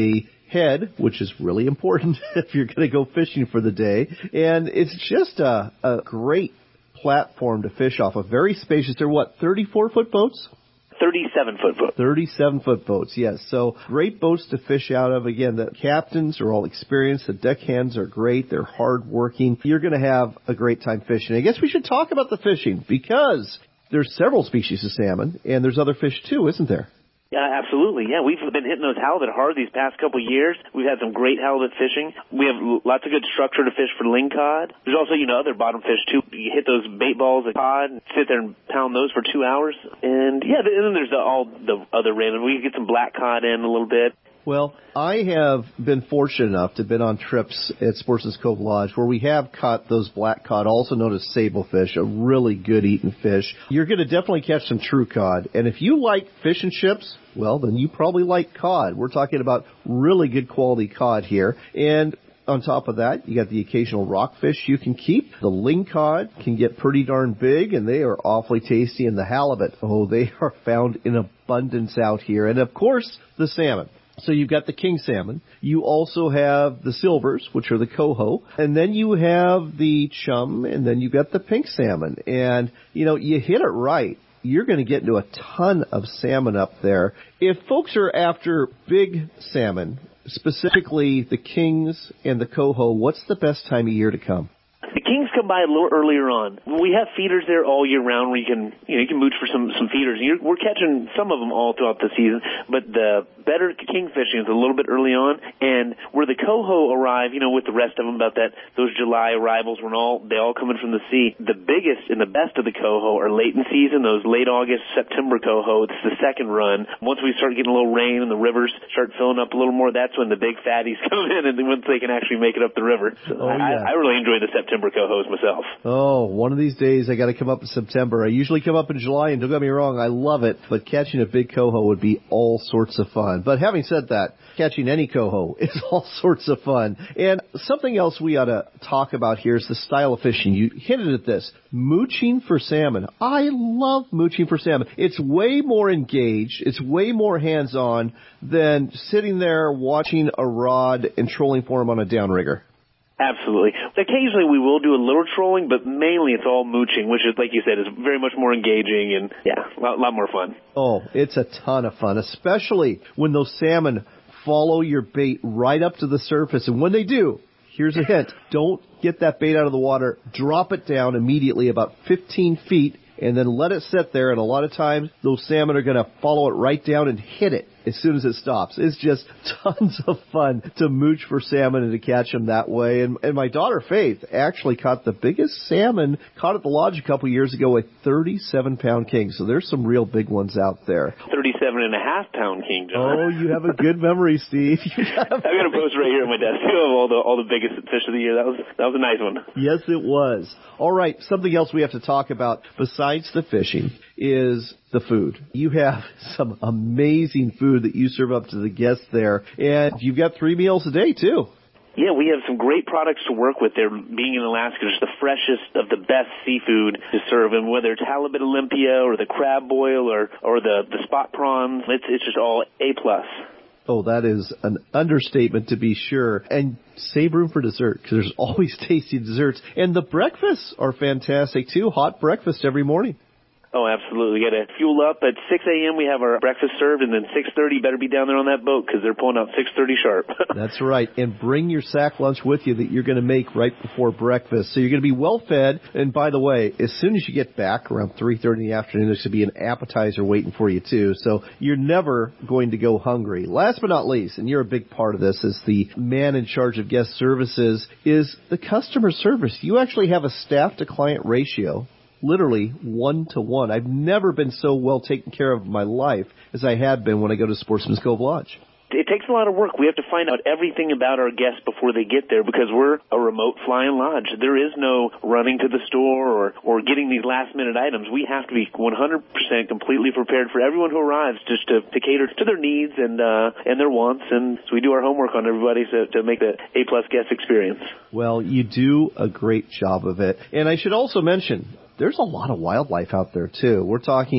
head, which is really important if you're going to go fishing for the day. And it's just a, a great platform to fish off of. Very spacious. They're what, thirty-four foot boats? thirty-seven foot boats. thirty-seven foot boats, yes. So great boats to fish out of. Again, the captains are all experienced. The deckhands are great. They're hardworking. You're going to have a great time fishing. I guess we should talk about the fishing because there's several species of salmon, and there's other fish too, isn't there? Yeah, absolutely. Yeah, we've been hitting those halibut hard these past couple of years. We've had some great halibut fishing. We have lots of good structure to fish for lingcod. There's also, you know, other bottom fish too. You hit those bait balls of cod and sit there and pound those for two hours. And yeah, and then there's the, all the other random. We get some black cod in a little bit. Well, I have been fortunate enough to have been on trips at Sportsman's Cove Lodge where we have caught those black cod, also known as sablefish, a really good eating fish. You're going to definitely catch some true cod. And if you like fish and chips, well, then you probably like cod. We're talking about really good quality cod here. And on top of that, you got the occasional rockfish you can keep. The lingcod can get pretty darn big, and they are awfully tasty. And the halibut, oh, they are found in abundance out here. And, of course, the salmon. So you've got the king salmon. You also have the silvers, which are the coho. And then you have the chum, and then you've got the pink salmon. And, you know, you hit it right. You're going to get into a ton of salmon up there. If folks are after big salmon, specifically the kings and the coho, what's the best time of year to come? The kings come by a little earlier on. We have feeders there all year round where you can, you know, you can mooch for some, some feeders. You're, we're catching some of them all throughout the season, but the better king fishing is a little bit early on. And where the coho arrive, you know, with the rest of them about that, those July arrivals when all, they all come in from the sea. The biggest and the best of the coho are late in season, those late August, September coho. It's the second run. Once we start getting a little rain and the rivers start filling up a little more, that's when the big fatties come in and once they can actually make it up the river. So oh, yeah. I, I really enjoy the September cohos myself. Oh, one of these days I got to come up in September. I usually come up in July, and don't get me wrong, I love it, but catching a big coho would be all sorts of fun. But having said that, catching any coho is all sorts of fun. And something else we ought to talk about here is the style of fishing. You hinted at this, mooching for salmon. I love mooching for salmon. It's way more engaged. It's way more hands-on than sitting there watching a rod and trolling for them on a downrigger. Absolutely. Occasionally we will do a little trolling, but mainly it's all mooching, which is, like you said, is very much more engaging and, yeah, a lot, lot more fun. Oh, it's a ton of fun, especially when those salmon follow your bait right up to the surface. And when they do, here's a hint. Don't get that bait out of the water. Drop it down immediately about fifteen feet and then let it sit there. And a lot of times those salmon are going to follow it right down and hit it as soon as it stops. It's just tons of fun to mooch for salmon and to catch them that way. And, and my daughter, Faith, actually caught the biggest salmon caught at the lodge a couple years ago, a thirty-seven pound king. So there's some real big ones out there. thirty-seven and a half pound king, John. Oh, you have a good memory, Steve. I've got a post right here at my desk of all the all the biggest fish of the year. That was that was a nice one. Yes, it was. All right, something else we have to talk about besides the fishing is the food. You have some amazing food that you serve up to the guests there, and you've got three meals a day, too. Yeah, we have some great products to work with there. Being in Alaska, just the freshest of the best seafood to serve, and whether it's halibut Olympia or the crab boil or, or the, the spot prawns, it's, it's just all A plus. Oh, that is an understatement to be sure. And save room for dessert, because there's always tasty desserts. And the breakfasts are fantastic, too. Hot breakfast every morning. Oh, absolutely. We got to fuel up. At six a.m. we have our breakfast served, and then six thirty better be down there on that boat because they're pulling out six thirty sharp. That's right. And bring your sack lunch with you that you're going to make right before breakfast. So you're going to be well fed. And by the way, as soon as you get back around three thirty in the afternoon, there's going to be an appetizer waiting for you, too. So you're never going to go hungry. Last but not least, and you're a big part of this, is the man in charge of guest services, is the customer service. You actually have a staff-to-client ratio. Literally one to one. I've never been so well taken care of in my life as I had been when I go to Sportsman's Cove Lodge. It takes a lot of work. We have to find out everything about our guests before they get there because we're a remote flying lodge. There is no running to the store or, or getting these last-minute items. We have to be one hundred percent completely prepared for everyone who arrives just to, to cater to their needs and uh, and their wants. And so we do our homework on everybody to, to make the A-plus guest experience. Well, you do a great job of it. And I should also mention, there's a lot of wildlife out there, too. We're talking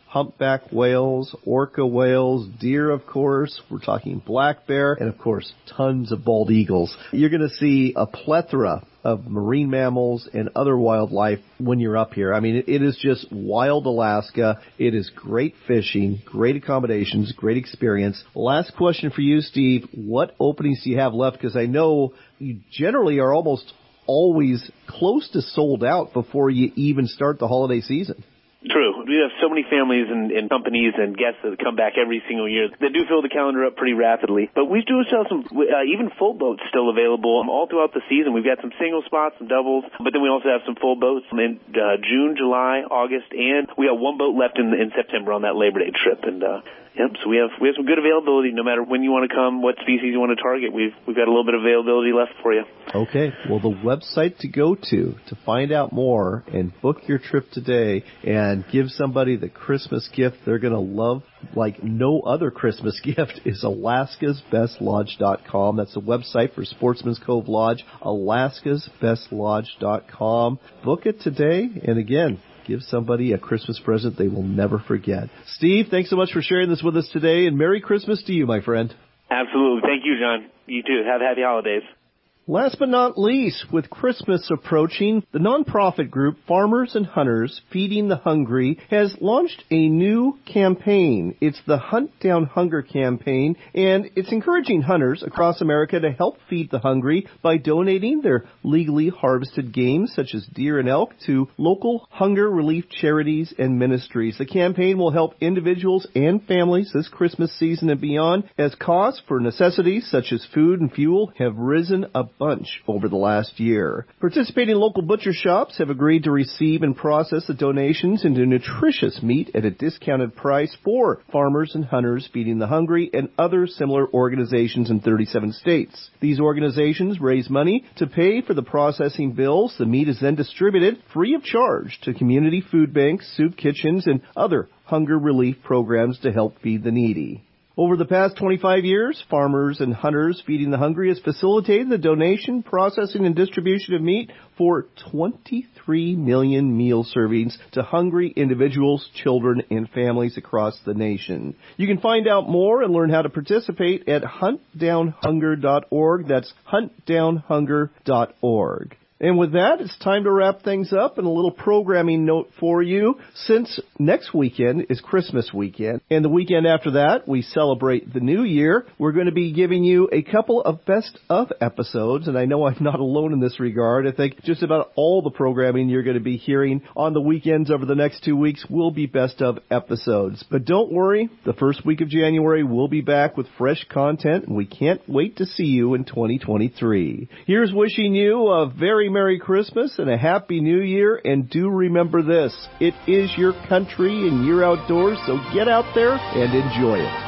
humpback whales, orca whales, deer, of course. We're talking black bear, and of course, tons of bald eagles. You're going to see a plethora of marine mammals and other wildlife when you're up here. I mean, it, it is just wild Alaska. It is great fishing, great accommodations, great experience. Last question for you, Steve. What openings do you have left? Because I know you generally are almost always close to sold out before you even start the holiday season. True. We have so many families and, and companies and guests that come back every single year. They do fill the calendar up pretty rapidly. But we do have some, uh, even full boats still available all throughout the season. We've got some single spots, some doubles, but then we also have some full boats in uh, June, July, August, and we have one boat left in, in September on that Labor Day trip. And, uh, Yep, so we have we have some good availability no matter when you want to come, what species you want to target. We've we've got a little bit of availability left for you. Okay, well, the website to go to to find out more and book your trip today and give somebody the Christmas gift they're going to love like no other Christmas gift is Alaska's Best Lodge dot com. That's the website for Sportsman's Cove Lodge, Alaska's Best Lodge dot com. Book it today, and again, give somebody a Christmas present they will never forget. Steve, thanks so much for sharing this with us today, and Merry Christmas to you, my friend. Absolutely. Thank you, John. You too. Have happy holidays. Last but not least, with Christmas approaching, the nonprofit group Farmers and Hunters Feeding the Hungry has launched a new campaign. It's the Hunt Down Hunger campaign, and it's encouraging hunters across America to help feed the hungry by donating their legally harvested game, such as deer and elk, to local hunger relief charities and ministries. The campaign will help individuals and families this Christmas season and beyond, as costs for necessities such as food and fuel have risen up bunch over the last year. Participating local butcher shops have agreed to receive and process the donations into nutritious meat at a discounted price for Farmers and Hunters Feeding the Hungry and other similar organizations in thirty-seven states. These organizations raise money to pay for the processing bills. The meat is then distributed free of charge to community food banks, soup kitchens, and other hunger relief programs to help feed the needy. Over the past twenty-five years, Farmers and Hunters Feeding the Hungry has facilitated the donation, processing, and distribution of meat for twenty-three million meal servings to hungry individuals, children, and families across the nation. You can find out more and learn how to participate at hunt down hunger dot org. That's hunt down hunger dot org. And with that, it's time to wrap things up, and a little programming note for you. Since next weekend is Christmas weekend, and the weekend after that, we celebrate the new year, we're going to be giving you a couple of best of episodes, and I know I'm not alone in this regard. I think just about all the programming you're going to be hearing on the weekends over the next two weeks will be best of episodes. But don't worry, the first week of January we'll be back with fresh content, and we can't wait to see you in twenty twenty-three. Here's wishing you a very Merry Christmas and a Happy New Year, and do remember this, it is your country and you're outdoors, so get out there and enjoy it.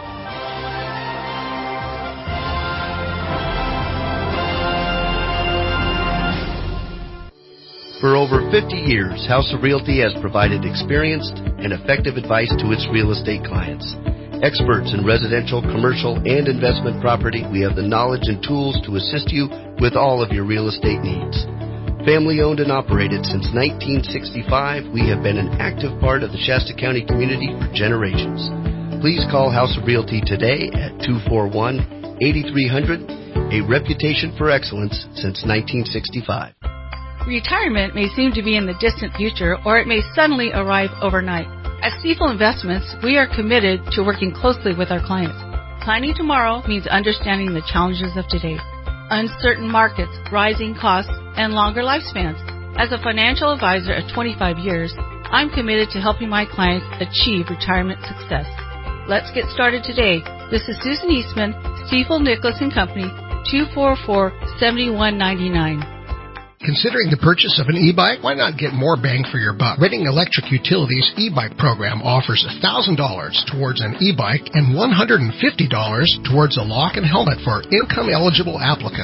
For over fifty years, House of Realty has provided experienced and effective advice to its real estate clients. Experts in residential, commercial, and investment property, we have the knowledge and tools to assist you with all of your real estate needs. Family owned and operated since nineteen sixty-five, we have been an active part of the Shasta County community for generations. Please call House of Realty today at two four one, eight three zero zero, a reputation for excellence since nineteen sixty-five. Retirement may seem to be in the distant future, or it may suddenly arrive overnight. At Stifel Investments, we are committed to working closely with our clients. Planning tomorrow means understanding the challenges of today. Uncertain markets, rising costs, and longer lifespans. As a financial advisor of twenty-five years, I'm committed to helping my clients achieve retirement success. Let's get started today. This is Susan Eastman, Stifel Nicholas and Company, two four four, seven one nine nine. Considering the purchase of an e-bike? Why not get more bang for your buck? Redding Electric Utilities e-bike program offers one thousand dollars towards an e-bike and one hundred fifty dollars towards a lock and helmet for income-eligible applicants.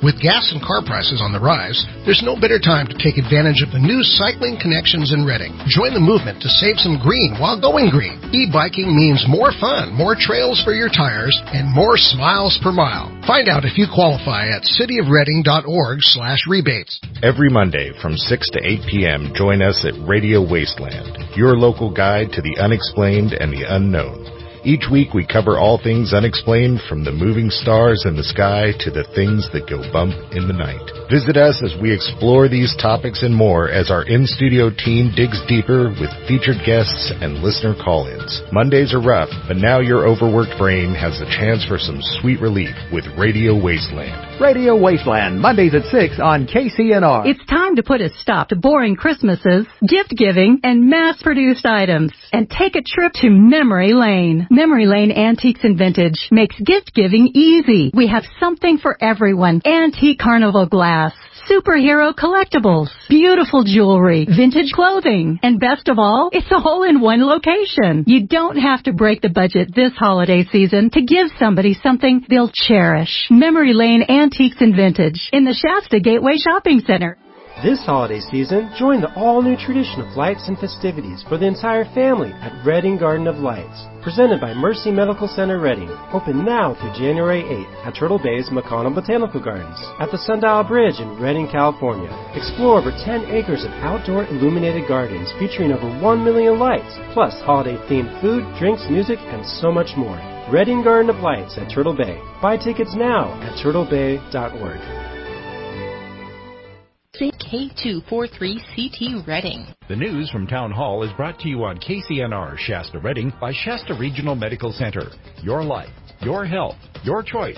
With gas and car prices on the rise, there's no better time to take advantage of the new cycling connections in Redding. Join the movement to save some green while going green. E-biking means more fun, more trails for your tires, and more smiles per mile. Find out if you qualify at cityofredding.org slash rebates. Every Monday from six to eight p.m., join us at Radio Wasteland, your local guide to the unexplained and the unknown. Each week we cover all things unexplained, from the moving stars in the sky to the things that go bump in the night. Visit us as we explore these topics and more as our in-studio team digs deeper with featured guests and listener call-ins. Mondays are rough, but now your overworked brain has a chance for some sweet relief with Radio Wasteland. Radio Wasteland, Mondays at six on K C N R. It's time to put a stop to boring Christmases, gift-giving, and mass-produced items, and take a trip to Memory Lane. Memory Lane Antiques and Vintage makes gift-giving easy. We have something for everyone. Antique carnival glass, superhero collectibles, beautiful jewelry, vintage clothing, and best of all, it's all in one location. You don't have to break the budget this holiday season to give somebody something they'll cherish. Memory Lane Antiques and Vintage in the Shasta Gateway Shopping Center. This holiday season, join the all-new tradition of lights and festivities for the entire family at Redding Garden of Lights. Presented by Mercy Medical Center Redding. Open now through January eighth at Turtle Bay's McConnell Botanical Gardens. At the Sundial Bridge in Redding, California. Explore over ten acres of outdoor illuminated gardens featuring over one million lights, plus holiday-themed food, drinks, music, and so much more. Redding Garden of Lights at Turtle Bay. Buy tickets now at turtle bay dot org. K two forty-three C T Redding. The news from Town Hall is brought to you on K C N R Shasta Redding by Shasta Regional Medical Center. Your life, your health, your choice.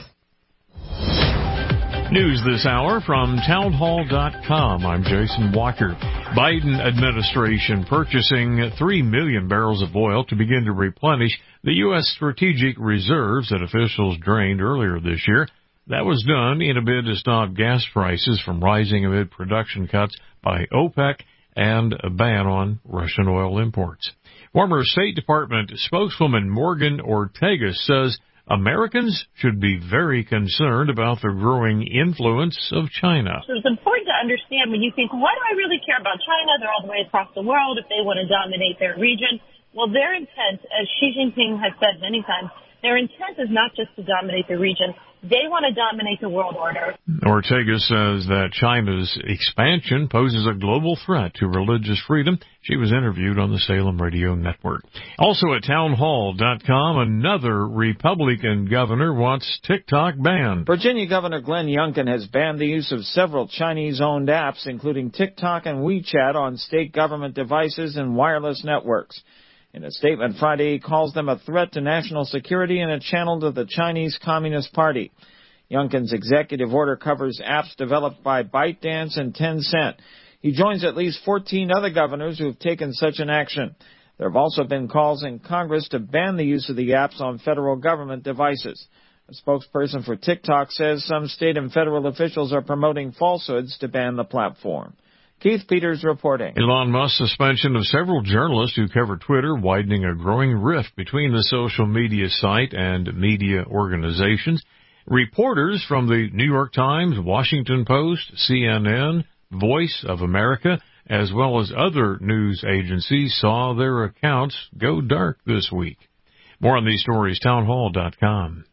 News this hour from townhall dot com. I'm Jason Walker. Biden administration purchasing three million barrels of oil to begin to replenish the U S strategic reserves that officials drained earlier this year. That was done in a bid to stop gas prices from rising amid production cuts by OPEC and a ban on Russian oil imports. Former State Department spokeswoman Morgan Ortagus says Americans should be very concerned about the growing influence of China. So it's important to understand when you think, why do I really care about China? They're all the way across the world if they want to dominate their region. Well, their intent, as Xi Jinping has said many times, their intent is not just to dominate the region. They want to dominate the world order. Ortega says that China's expansion poses a global threat to religious freedom. She was interviewed on the Salem Radio Network. Also at townhall dot com, another Republican governor wants TikTok banned. Virginia Governor Glenn Youngkin has banned the use of several Chinese-owned apps, including TikTok and WeChat, on state government devices and wireless networks. In a statement Friday, he calls them a threat to national security and a channel to the Chinese Communist Party. Youngkin's executive order covers apps developed by ByteDance and Tencent. He joins at least fourteen other governors who have taken such an action. There have also been calls in Congress to ban the use of the apps on federal government devices. A spokesperson for TikTok says some state and federal officials are promoting falsehoods to ban the platform. Keith Peters reporting. Elon Musk's suspension of several journalists who cover Twitter, widening a growing rift between the social media site and media organizations. Reporters from the New York Times, Washington Post, C N N, Voice of America, as well as other news agencies saw their accounts go dark this week. More on these stories, townhall dot com.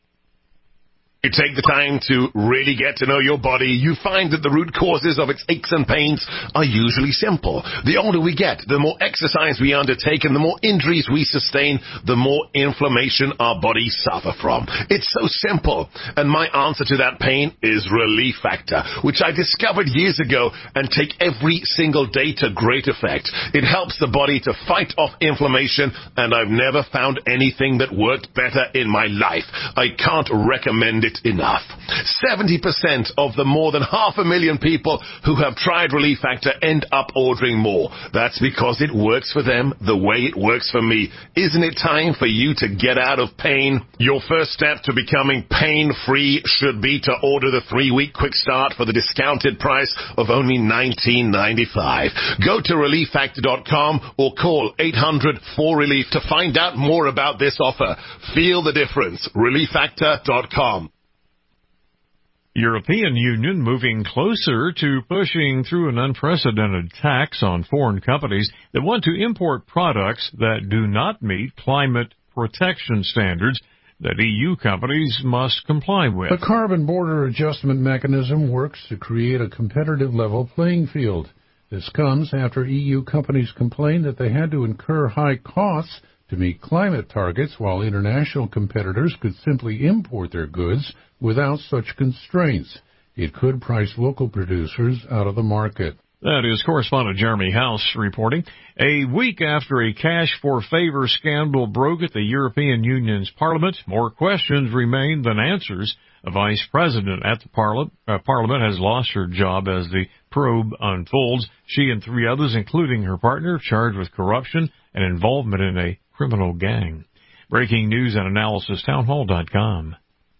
You take the time to really get to know your body, you find that the root causes of its aches and pains are usually simple. The older we get, the more exercise we undertake, and the more injuries we sustain, the more inflammation our bodies suffer from. It's so simple. And my answer to that pain is Relief Factor, which I discovered years ago and take every single day to great effect. It helps the body to fight off inflammation, and I've never found anything that worked better in my life. I can't recommend it enough. seventy percent of the more than half a million people who have tried Relief Factor end up ordering more. That's because it works for them the way it works for me. Isn't it time for you to get out of pain? Your first step to becoming pain-free should be to order the three-week quick start for the discounted price of only nineteen ninety-five. Go to relief factor dot com or call eight hundred four relief to find out more about this offer. Feel the difference. relief factor dot com. European Union moving closer to pushing through an unprecedented tax on foreign companies that want to import products that do not meet climate protection standards that E U companies must comply with. The Carbon Border Adjustment Mechanism works to create a competitive level playing field. This comes after E U companies complained that they had to incur high costs to meet climate targets, while international competitors could simply import their goods without such constraints. It could price local producers out of the market. That is correspondent Jeremy House reporting. A week after a cash-for-favor scandal broke at the European Union's Parliament, more questions remain than answers. A vice president at the parliament, uh, Parliament has lost her job as the probe unfolds. She and three others, including her partner, charged with corruption and involvement in a criminal gang. Breaking news and analysis, townhall dot com.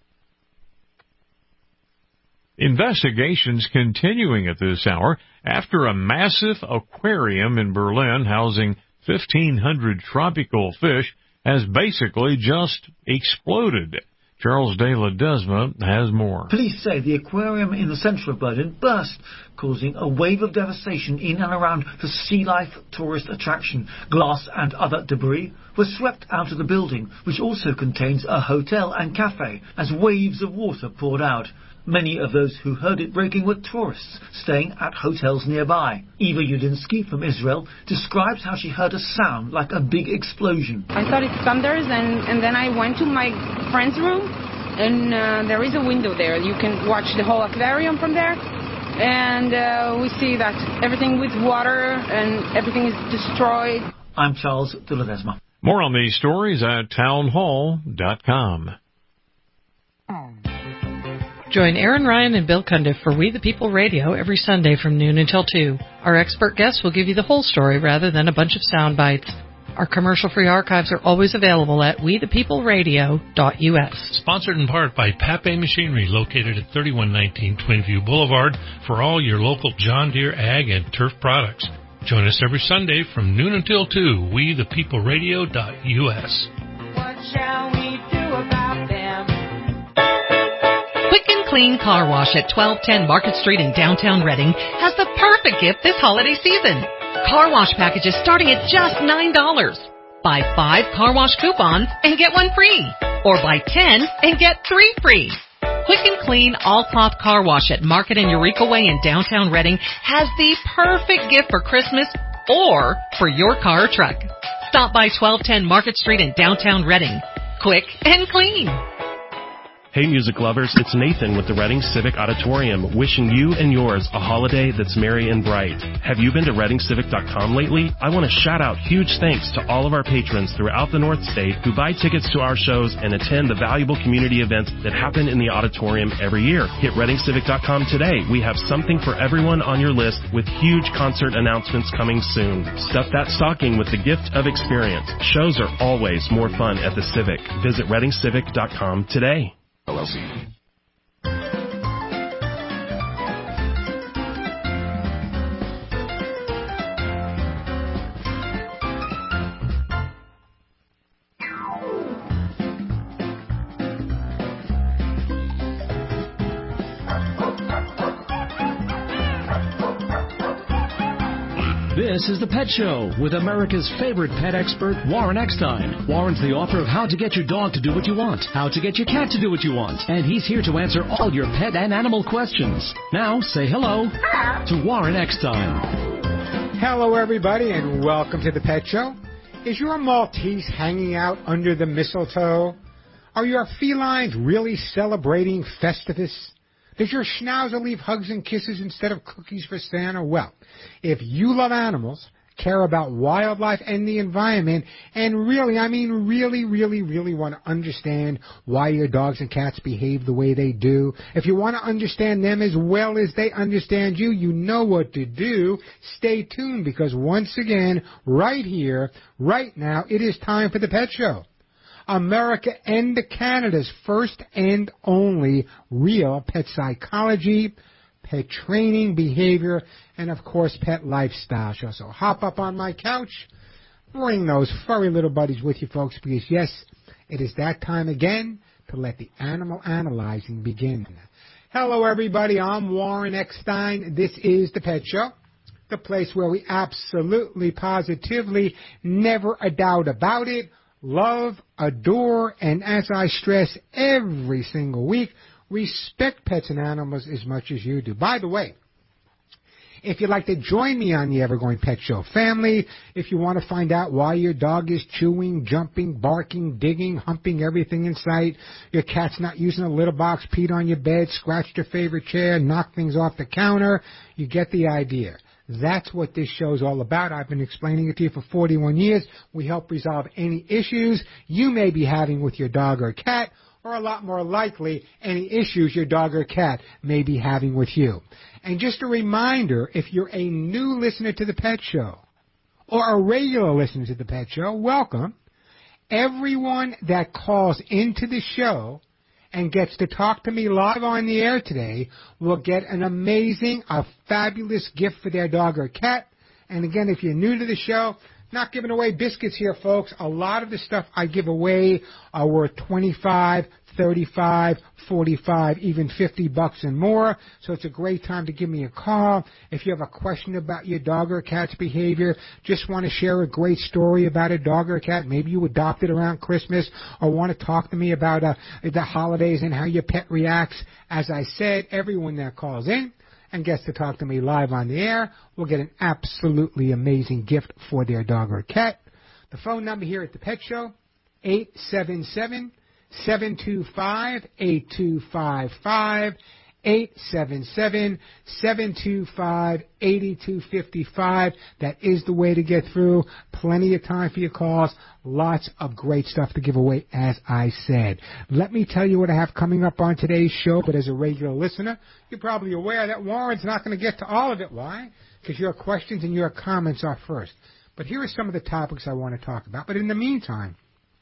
Investigations continuing at this hour after a massive aquarium in Berlin housing fifteen hundred tropical fish has basically just exploded. Charles De Ledesma has more. Police say the aquarium in the centre of Berlin burst, causing a wave of devastation in and around the sea life tourist attraction. Glass and other debris were swept out of the building, which also contains a hotel and cafe, as waves of water poured out. Many of those who heard it breaking were tourists staying at hotels nearby. Eva Yudinsky from Israel describes how she heard a sound like a big explosion. I thought it thunders, and, and then I went to my friend's room, and uh, there is a window there. You can watch the whole aquarium from there, and uh, we see that everything with water and everything is destroyed. I'm Charles De Ledesma. More on these stories at townhall dot com. Join Aaron Ryan and Bill Cundiff for We the People Radio every Sunday from noon until two. Our expert guests will give you the whole story rather than a bunch of sound bites. Our commercial-free archives are always available at we the people radio dot u s. Sponsored in part by Pape Machinery, located at thirty-one nineteen Twinview Boulevard, for all your local John Deere ag and turf products. Join us every Sunday from noon until two, we the people radio dot u s. What shall we do about them? Quick and Clean Car Wash at twelve ten Market Street in downtown Reading has the perfect gift this holiday season. Car wash packages starting at just nine dollars. Buy five car wash coupons and get one free. Or buy ten and get three free. Quick and Clean All-Cloth Car Wash at Market and Eureka Way in downtown Reading has the perfect gift for Christmas or for your car or truck. Stop by twelve ten Market Street in downtown Reading. Quick and clean. Hey music lovers, it's Nathan with the Reading Civic Auditorium, wishing you and yours a holiday that's merry and bright. Have you been to reading civic dot com lately? I want to shout out huge thanks to all of our patrons throughout the North State who buy tickets to our shows and attend the valuable community events that happen in the auditorium every year. Hit reading civic dot com today. We have something for everyone on your list with huge concert announcements coming soon. Stuff that stocking with the gift of experience. Shows are always more fun at the Civic. Visit reading civic dot com today. L L C. This is The Pet Show with America's favorite pet expert, Warren Eckstein. Warren's the author of How to Get Your Dog to Do What You Want, How to Get Your Cat to Do What You Want, and he's here to answer all your pet and animal questions. Now, say hello to Warren Eckstein. Hello, everybody, and welcome to The Pet Show. Is your Maltese hanging out under the mistletoe? Are your felines really celebrating Festivus? Does your schnauzer leave hugs and kisses instead of cookies for Santa? Well, if you love animals, care about wildlife and the environment, and really, I mean really, really, really want to understand why your dogs and cats behave the way they do, if you want to understand them as well as they understand you, you know what to do. Stay tuned, because once again, right here, right now, it is time for The Pet Show. America and Canada's first and only real pet psychology, pet training, behavior, and of course pet lifestyle show. So hop up on my couch, bring those furry little buddies with you, folks, because yes, it is that time again to let the animal analyzing begin. Hello, everybody. I'm Warren Eckstein. This is The Pet Show, the place where we absolutely, positively, never a doubt about it, love, adore, and as I stress every single week, respect pets and animals as much as you do. By the way, if you'd like to join me on the Evergreen Pet Show family, if you want to find out why your dog is chewing, jumping, barking, digging, humping everything in sight, your cat's not using a litter box, peed on your bed, scratched your favorite chair, knocked things off the counter, you get the idea. That's what this show's all about. I've been explaining it to you for forty-one years. We help resolve any issues you may be having with your dog or cat, or a lot more likely, any issues your dog or cat may be having with you. And just a reminder, if you're a new listener to The Pet Show, or a regular listener to The Pet Show, welcome. Everyone that calls into the show and gets to talk to me live on the air today will get an amazing, a fabulous gift for their dog or cat. And again, if you're new to the show, not giving away biscuits here, folks. A lot of the stuff I give away are worth twenty-five, thirty-five, forty-five, even fifty bucks and more. So it's a great time to give me a call. If you have a question about your dog or cat's behavior, just want to share a great story about a dog or cat, maybe you adopted around Christmas, or want to talk to me about uh, the holidays and how your pet reacts. As I said, everyone that calls in and gets to talk to me live on the air will get an absolutely amazing gift for their dog or cat. The phone number here at the Pet Show, eight seven seven, seven two five, eight two five five, eight seven seven, seven two five, eight two five five. That is the way to get through. Plenty of time for your calls. Lots of great stuff to give away, as I said. Let me tell you what I have coming up on today's show, but as a regular listener, you're probably aware that Warren's not going to get to all of it. Why? Because your questions and your comments are first. But here are some of the topics I want to talk about. But in the meantime,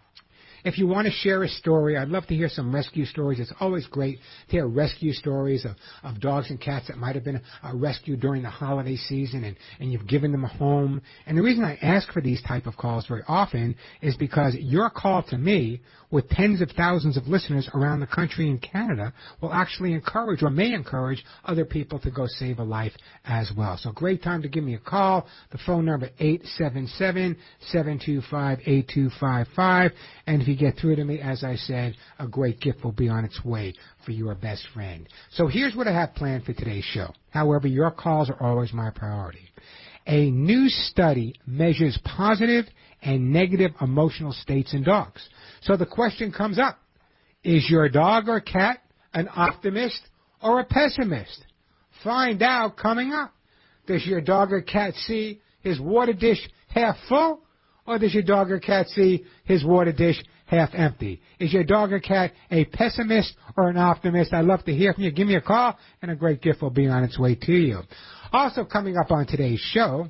if you want to share a story, I'd love to hear some rescue stories. It's always great to hear rescue stories of, of dogs and cats that might have been uh, rescued during the holiday season, and, and you've given them a home. And the reason I ask for these type of calls very often is because your call to me, with tens of thousands of listeners around the country and Canada, will actually encourage or may encourage other people to go save a life as well. So great time to give me a call. The phone number eight seven seven, seven two five, eight two five five. And if you get through to me, as I said, a great gift will be on its way for your best friend. So here's what I have planned for today's show. However, your calls are always my priority. A new study measures positive and negative emotional states in dogs. So the question comes up, is your dog or cat an optimist or a pessimist? Find out coming up. Does your dog or cat see his water dish half full, or does your dog or cat see his water dish half empty? Is your dog or cat a pessimist or an optimist? I'd love to hear from you. Give me a call, and a great gift will be on its way to you. Also coming up on today's show,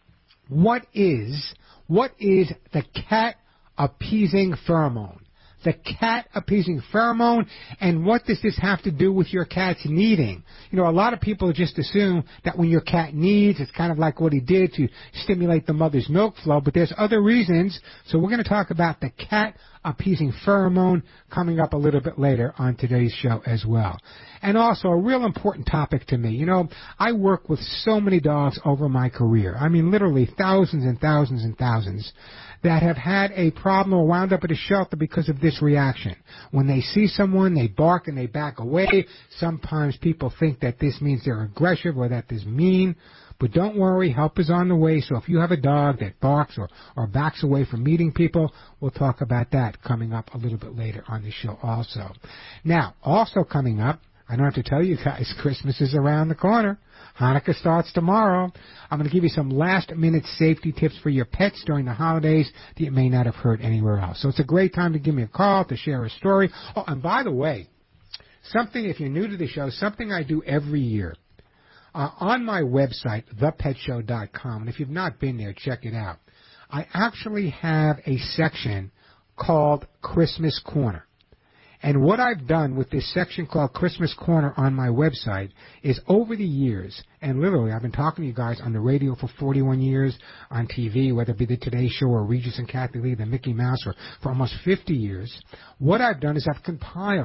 what is what is the cat appeasing pheromone? The cat appeasing pheromone, and what does this have to do with your cat's kneading? You know, a lot of people just assume that when your cat kneads, it's kind of like what he did to stimulate the mother's milk flow, but there's other reasons. So we're going to talk about the cat appeasing pheromone coming up a little bit later on today's show as well. And also a real important topic to me. You know, I work with so many dogs over my career. I mean, literally thousands and thousands and thousands that have had a problem or wound up at a shelter because of this reaction. When they see someone, they bark and they back away. Sometimes people think that this means they're aggressive or that they're mean. But don't worry, help is on the way. So if you have a dog that barks or, or backs away from meeting people, we'll talk about that coming up a little bit later on the show also. Now, also coming up, I don't have to tell you guys, Christmas is around the corner. Hanukkah starts tomorrow. I'm going to give you some last-minute safety tips for your pets during the holidays that you may not have heard anywhere else. So it's a great time to give me a call, to share a story. Oh, and by the way, something, if you're new to the show, something I do every year. Uh, on my website, the pet show dot com, and if you've not been there, check it out. I actually have a section called Christmas Corner. And what I've done with this section called Christmas Corner on my website is over the years, and literally I've been talking to you guys on the radio for forty-one years, on T V, whether it be the Today Show or Regis and Kathy Lee, the Mickey Mouse, or for almost fifty years, what I've done is I've compiled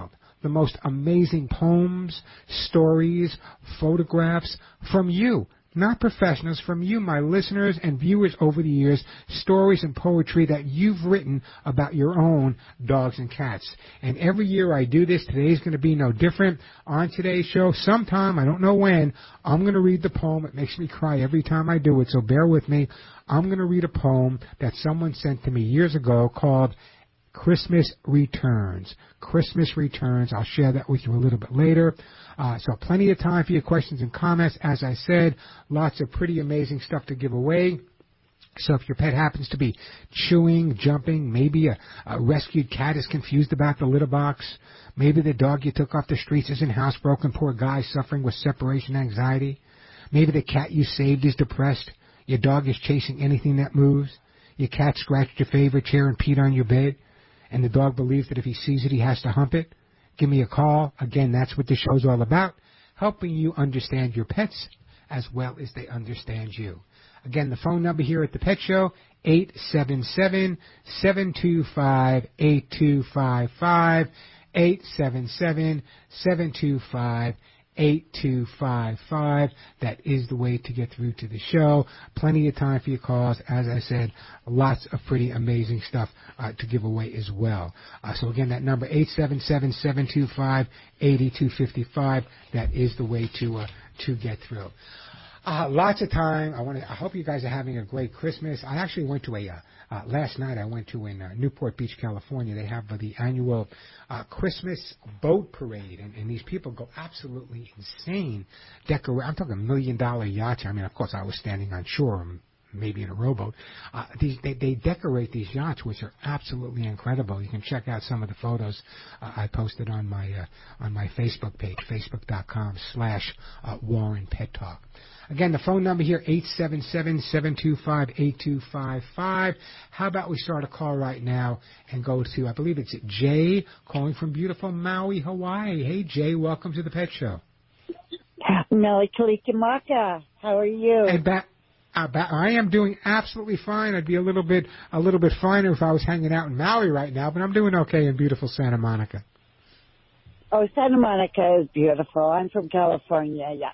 the most amazing poems, stories, photographs from you. Not professionals, from you, my listeners and viewers over the years, stories and poetry that you've written about your own dogs and cats. And every year I do this. Today's going to be no different. On today's show, sometime, I don't know when, I'm going to read the poem. It makes me cry every time I do it, so bear with me. I'm going to read a poem that someone sent to me years ago called Christmas Returns. Christmas Returns. I'll share that with you a little bit later. Uh, so plenty of time for your questions and comments. As I said, lots of pretty amazing stuff to give away. So if your pet happens to be chewing, jumping, maybe a, a rescued cat is confused about the litter box, maybe the dog you took off the streets isn't housebroken, poor guy suffering with separation anxiety, maybe the cat you saved is depressed, your dog is chasing anything that moves, your cat scratched your favorite chair and peed on your bed, and the dog believes that if he sees it, he has to hump it, give me a call. Again, that's what this show's all about, helping you understand your pets as well as they understand you. Again, the phone number here at the Pet Show, eight seven seven, seven two five, eight two five five, eight seven seven, seven two five, eight two five five. That is the way to get through to the show. Plenty of time for your calls. As I said, lots of pretty amazing stuff uh, to give away as well. Uh, so again, that number, eight seven seven, seven two five, eight two five five. That is the way to uh, to get through. Uh, lots of time. I want to. I hope you guys are having a great Christmas. I actually went to a uh, uh, last night. I went to in uh, Newport Beach, California. They have uh, the annual uh, Christmas boat parade, and, and these people go absolutely insane. Decor. I'm talking million dollar yachts. I mean, of course, I was standing on shore, maybe in a rowboat. Uh, these they, they decorate these yachts, which are absolutely incredible. You can check out some of the photos uh, I posted on my uh, on my Facebook page, facebook dot com slash Warren Pet Talk. Again, the phone number here, eight seven seven, seven two five, eight two five five. How about we start a call right now and go to, I believe it's Jay, calling from beautiful Maui, Hawaii. Hey, Jay, welcome to the Pet Show. Mele Kalikimaka, how are you? Hey, ba- uh, ba- I am doing absolutely fine. I'd be a little bit a little bit finer if I was hanging out in Maui right now, but I'm doing okay in beautiful Santa Monica. Oh, Santa Monica is beautiful. I'm from California, yeah.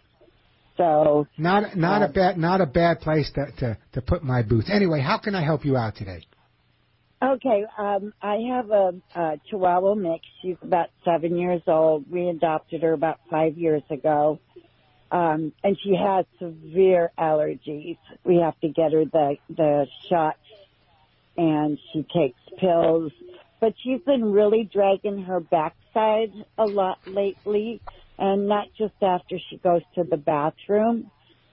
So not not uh, a bad not a bad place to, to, to put my boots. Anyway, how can I help you out today? Okay, um, I have a, a Chihuahua mix. She's about seven years old. We adopted her about five years ago, um, and she has severe allergies. We have to get her the the shots, and she takes pills. But she's been really dragging her backside a lot lately. And not just after she goes to the bathroom.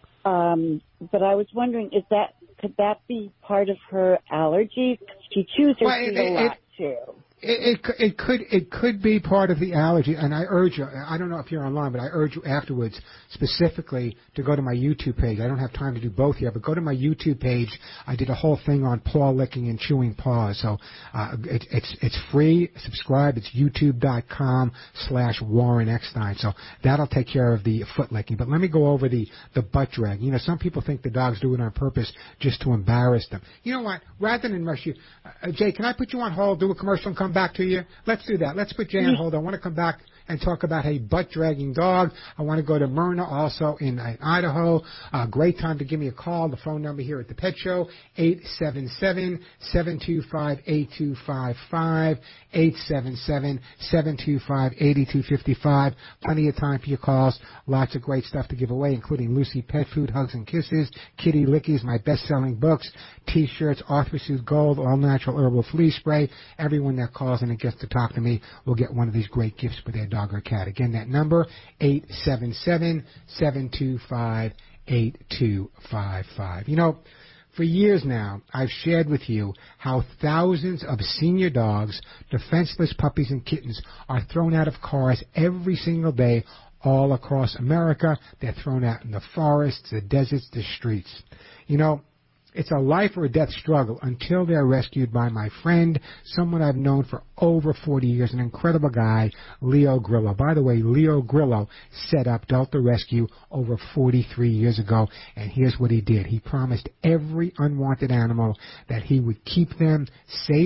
Um, but I was wondering, is that could that be part of her allergy? She chews her well, feet it, a lot, it, too. It, it, it could it could be part of the allergy, and I urge you, I don't know if you're online, but I urge you afterwards specifically to go to my YouTube page. I don't have time to do both here, but go to my YouTube page. I did a whole thing on paw licking and chewing paws, so uh, it, it's it's free. Subscribe. It's youtube.com slash Warren Eckstein, so that'll take care of the foot licking. But let me go over the, the butt drag. You know, some people think the dogs do it on purpose just to embarrass them. You know what? Rather than rush you, uh, Jay, can I put you on hold, do a commercial, and come back to you? Let's do that. Let's put Jay on hold. I want to come back and talk about a butt-dragging dog. I want to go to Myrna, also in uh, Idaho. Uh, great time to give me a call. The phone number here at the Pet Show, eight seven seven, seven two five, eight two five five, eight seven seven, seven two five, eight two five five. Plenty of time for your calls. Lots of great stuff to give away, including Lucy Pet Food, Hugs and Kisses, Kitty Lickies, my best-selling books, T-shirts, Arthur Suit Gold, all-natural herbal flea spray. Everyone that calls in and gets to talk to me will get one of these great gifts for their dog or cat. Again, that number, eight seven seven, seven two five, eight two five five. You know, for years now, I've shared with you how thousands of senior dogs, defenseless puppies and kittens, are thrown out of cars every single day all across America. They're thrown out in the forests, the deserts, the streets. You know, it's a life or a death struggle until they're rescued by my friend, someone I've known for over forty years, an incredible guy, Leo Grillo. By the way, Leo Grillo set up Delta Rescue over forty-three years ago, and here's what he did. He promised every unwanted animal that he would keep them safe,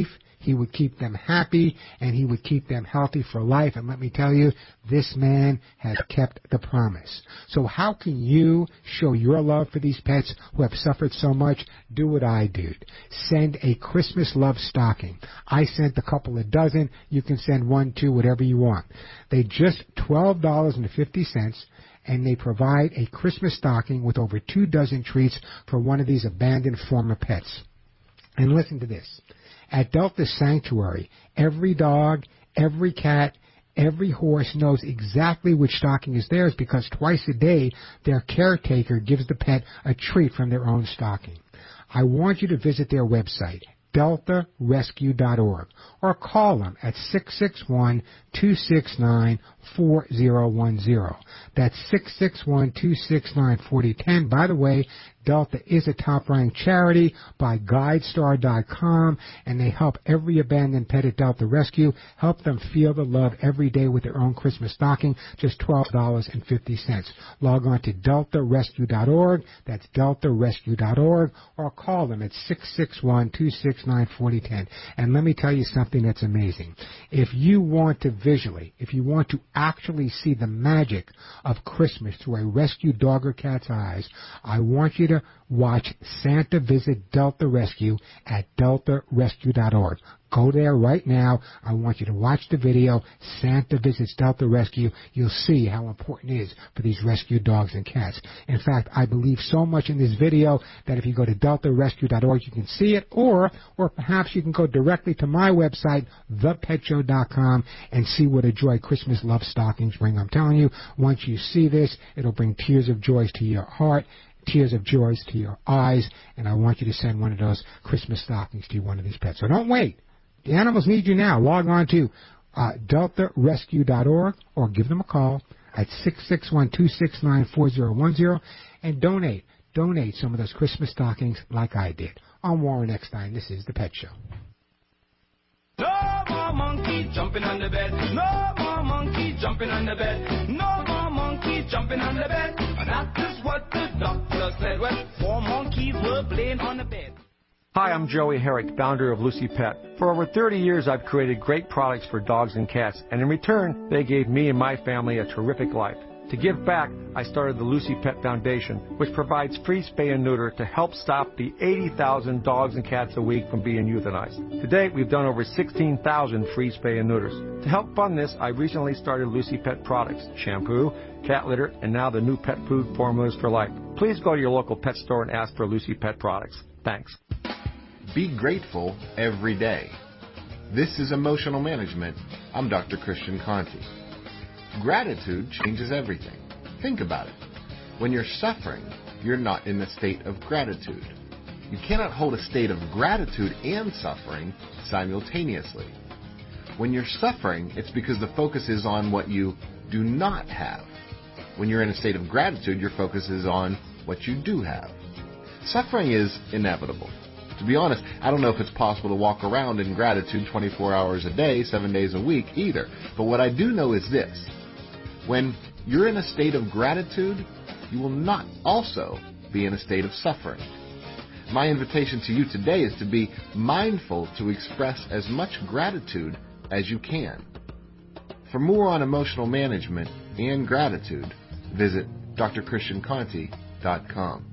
he would keep them happy, and he would keep them healthy for life. And let me tell you, this man has kept the promise. So how can you show your love for these pets who have suffered so much? Do what I did. Send a Christmas love stocking. I sent a couple of dozen. You can send one, two, whatever you want. They just twelve dollars and fifty cents. And they provide a Christmas stocking with over two dozen treats for one of these abandoned former pets. And listen to this. At Delta Sanctuary, every dog, every cat, every horse knows exactly which stocking is theirs because twice a day their caretaker gives the pet a treat from their own stocking. I want you to visit their website, delta rescue dot org, or call them at six six one, two six nine, four zero one zero. That's six six one, two six nine, four zero one zero. By the way, Delta is a top-ranked charity by GuideStar dot com, and they help every abandoned pet at Delta Rescue, help them feel the love every day with their own Christmas stocking, just twelve dollars and fifty cents. Log on to delta rescue dot org, that's delta rescue dot org, or call them at six six one, two six nine, four zero one zero. And let me tell you something that's amazing. If you want to visually, if you want to actually see the magic of Christmas through a rescued dog or cat's eyes, I want you to watch Santa Visit Delta Rescue at delta rescue dot org. Go there right now. I want you to watch the video, Santa Visits Delta Rescue. You'll see how important it is for these rescued dogs and cats. In fact, I believe so much in this video that if you go to delta rescue dot org, you can see it, or or perhaps you can go directly to my website, the pet show dot com, and see what a joy Christmas love stockings bring. I'm telling you, once you see this, it'll bring tears of joy to your heart, tears of joy to your eyes, and I want you to send one of those Christmas stockings to one of these pets. So don't wait. The animals need you now. Log on to uh, delta rescue dot org or give them a call at six six one, two six nine, four zero one zero and donate. Donate some of those Christmas stockings like I did. I'm Warren Eckstein. This is The Pet Show. No more monkey jumping on the bed. No more monkey jumping on the bed. No more monkey jumping on the bed. And that is what the doctor said when four monkeys were playing on the bed. Hi, I'm Joey Herrick, founder of Lucy Pet. For over thirty years, I've created great products for dogs and cats, and in return, they gave me and my family a terrific life. To give back, I started the Lucy Pet Foundation, which provides free spay and neuter to help stop the eighty thousand dogs and cats a week from being euthanized. To date, we've done over sixteen thousand free spay and neuters. To help fund this, I recently started Lucy Pet products, shampoo, cat litter, and now the new pet food formulas for life. Please go to your local pet store and ask for Lucy Pet products. Thanks. Be grateful every day. This is Emotional Management. I'm Doctor Christian Conti. Gratitude changes everything. Think about it. When you're suffering, you're not in a state of gratitude. You cannot hold a state of gratitude and suffering simultaneously. When you're suffering, it's because the focus is on what you do not have. When you're in a state of gratitude, your focus is on what you do have. Suffering is inevitable. To be honest, I don't know if it's possible to walk around in gratitude twenty-four hours a day, seven days a week either. But what I do know is this. When you're in a state of gratitude, you will not also be in a state of suffering. My invitation to you today is to be mindful to express as much gratitude as you can. For more on emotional management and gratitude, visit d r christian conti dot com.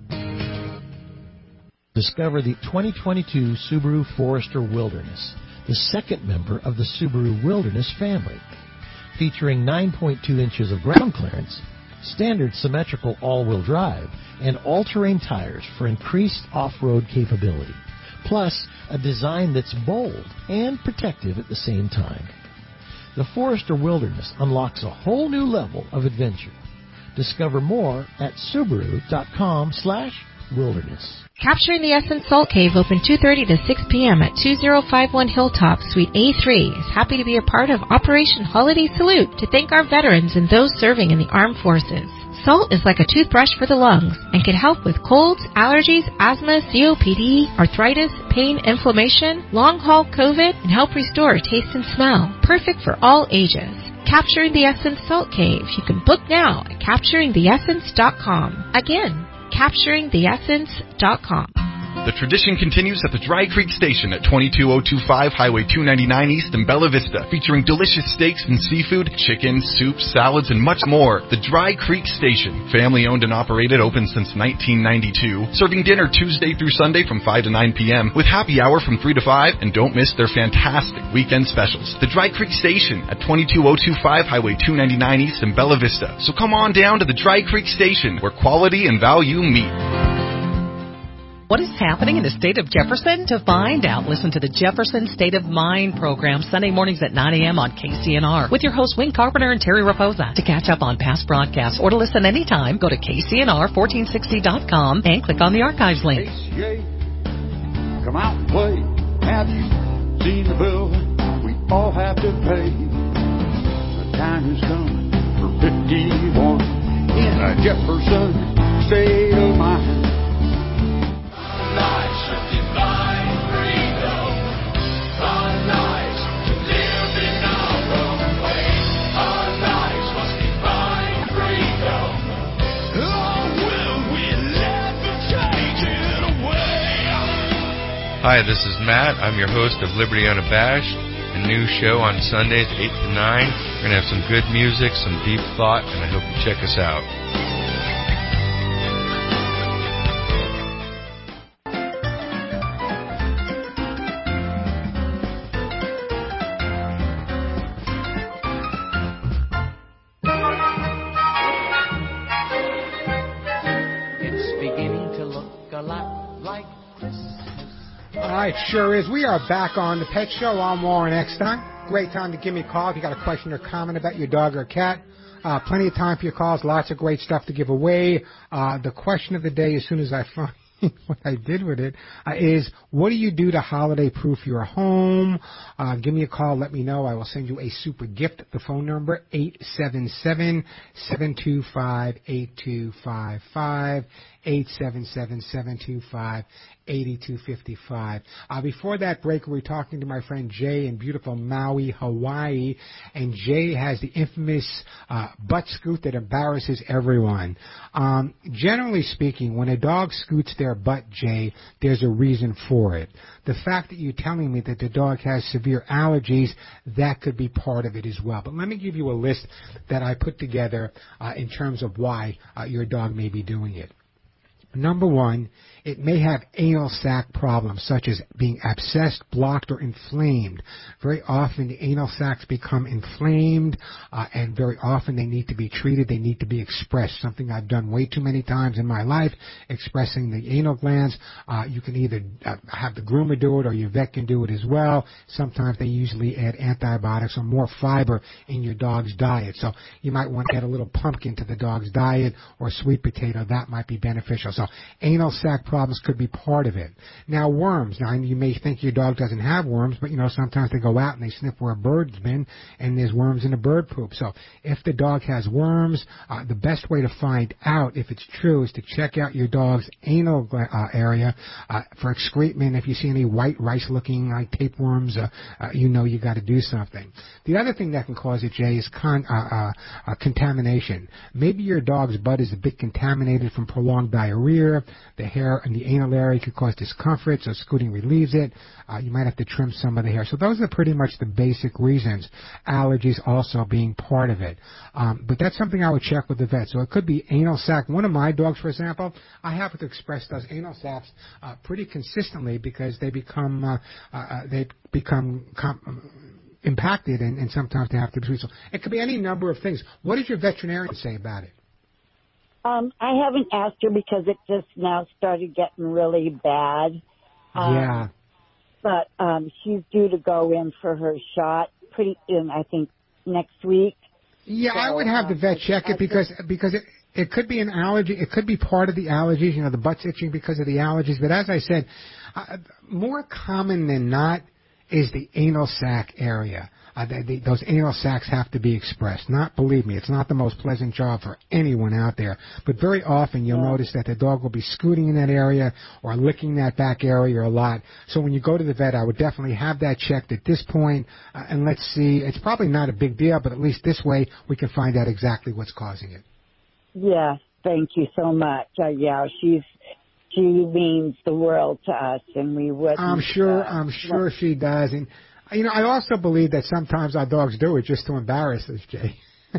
Discover the twenty twenty-two Subaru Forester Wilderness, the second member of the Subaru Wilderness family. Featuring nine point two inches of ground clearance, standard symmetrical all-wheel drive, and all-terrain tires for increased off-road capability. Plus, a design that's bold and protective at the same time. The Forester Wilderness unlocks a whole new level of adventure. Discover more at Subaru.com slash wilderness. Capturing the Essence Salt Cave opened two thirty to six p.m. at two oh five one Hilltop, Suite A three is happy to be a part of Operation Holiday Salute to thank our veterans and those serving in the armed forces. Salt is like a toothbrush for the lungs and can help with colds, allergies, asthma, C O P D, arthritis, pain, inflammation, long-haul COVID, and help restore taste and smell. Perfect for all ages. Capturing the Essence Salt Cave. You can book now at capturing the essence dot com. Again, capturing the essence dot com. The tradition continues at the Dry Creek Station at twenty-two oh two five Highway two ninety-nine East in Bella Vista, featuring delicious steaks and seafood, chicken, soups, salads, and much more. The Dry Creek Station, family owned and operated, open since nineteen ninety-two, serving dinner Tuesday through Sunday from five to nine p.m. with happy hour from three to five, and don't miss their fantastic weekend specials. The Dry Creek Station at twenty-two oh two five Highway two ninety-nine East in Bella Vista. So come on down to the Dry Creek Station, where quality and value meet. What is happening in the state of Jefferson? To find out, listen to the Jefferson State of Mind program Sunday mornings at nine a.m. on K C N R with your hosts Wayne Carpenter and Terry Raposa. To catch up on past broadcasts or to listen anytime, go to K C N R fourteen sixty dot com and click on the archives link. K C A, come out and play. Have you seen the bill we all have to pay? The time has come for fifty-one in a Jefferson State of Mind. Lives of divine freedom, our lives to live in our own way. Our lives must be divine freedom. Oh, will we let the change it away? Hi, this is Matt. I'm your host of Liberty Unabashed, a new show on Sundays eight to nine. We're going to have some good music, some deep thought, and I hope you check us out. It sure is. We are back on The Pet Show. I'm Warren Eckstein. Great time to give me a call if you got a question or comment about your dog or cat. Uh, plenty of time for your calls. Lots of great stuff to give away. Uh, the question of the day, as soon as I find what I did with it, uh, is what do you do to holiday-proof your home? Uh, give me a call. Let me know. I will send you a super gift. The phone number, eight seven seven, seven two five, eight two five five, eight seven seven, seven two five, eight two five five. Uh, before that break, we were talking to my friend Jay in beautiful Maui, Hawaii, and Jay has the infamous uh, butt scoot that embarrasses everyone. Um, generally speaking, when a dog scoots their butt, Jay, there's a reason for it. The fact that you're telling me that the dog has severe allergies, that could be part of it as well. But let me give you a list that I put together uh, in terms of why uh, your dog may be doing it. Number one, it may have anal sac problems, such as being abscessed, blocked, or inflamed. Very often, the anal sacs become inflamed, uh, and very often they need to be treated. They need to be expressed, something I've done way too many times in my life, expressing the anal glands. Uh, you can either uh, have the groomer do it or your vet can do it as well. Sometimes they usually add antibiotics or more fiber in your dog's diet. So you might want to add a little pumpkin to the dog's diet or sweet potato. That might be beneficial. So anal sac problems could be part of it. Now, worms. Now, you may think your dog doesn't have worms, but, you know, sometimes they go out and they sniff where a bird's been, and there's worms in the bird poop. So if the dog has worms, uh, the best way to find out if it's true is to check out your dog's anal uh, area uh, for excrement. If you see any white rice-looking like tapeworms, uh, uh, you know you got to do something. The other thing that can cause it, Jay, is con- uh, uh, uh, contamination. Maybe your dog's butt is a bit contaminated from prolonged diarrhea. The hair in the anal area could cause discomfort, so scooting relieves it. Uh, you might have to trim some of the hair. So those are pretty much the basic reasons. Allergies also being part of it. Um, but that's something I would check with the vet. So it could be anal sac. One of my dogs, for example, I have to express those anal sacs uh, pretty consistently because they become uh, uh, they become com- impacted, and, and sometimes they have to be treated. So it could be any number of things. What does your veterinarian say about it? Um, I haven't asked her because it just now started getting really bad. Um, yeah. But um, she's due to go in for her shot pretty in, I think, next week. Yeah, so, I would have um, the vet I, check I it because just, because it it could be an allergy. It could be part of the allergies. You know, the butt's itching because of the allergies. But as I said, uh, more common than not is the anal sac area. Uh, they, they, those anal sacs have to be expressed. Not, believe me, it's not the most pleasant job for anyone out there. But very often you'll yeah. notice that the dog will be scooting in that area or licking that back area a lot. So when you go to the vet, I would definitely have that checked at this point. Uh, and let's see, it's probably not a big deal, but at least this way we can find out exactly what's causing it. Yeah, thank you so much. Uh, yeah, she's she means the world to us, and we wouldn't. I'm sure. Uh, I'm sure she does, and you know, I also believe that sometimes our dogs do it just to embarrass us, Jay.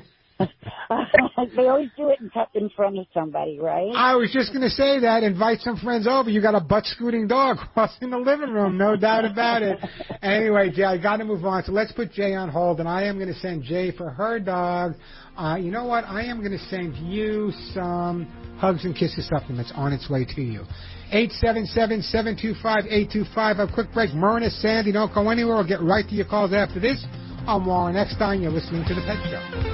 They always do it in, in front of somebody, right? I was just going to say that. Invite some friends over. You got a butt-scooting dog crossing the living room, no doubt about it. Anyway, Jay, I got to move on. So let's put Jay on hold, and I am going to send Jay for her dog. Uh, you know what? I am going to send you some Hugs and Kisses supplements on its way to you. eight seven seven, seven two five, eight two five. A quick break. Myrna, Sandy, don't go anywhere. We'll get right to your calls after this. I'm Warren Eckstein. You're listening to The Pet Show.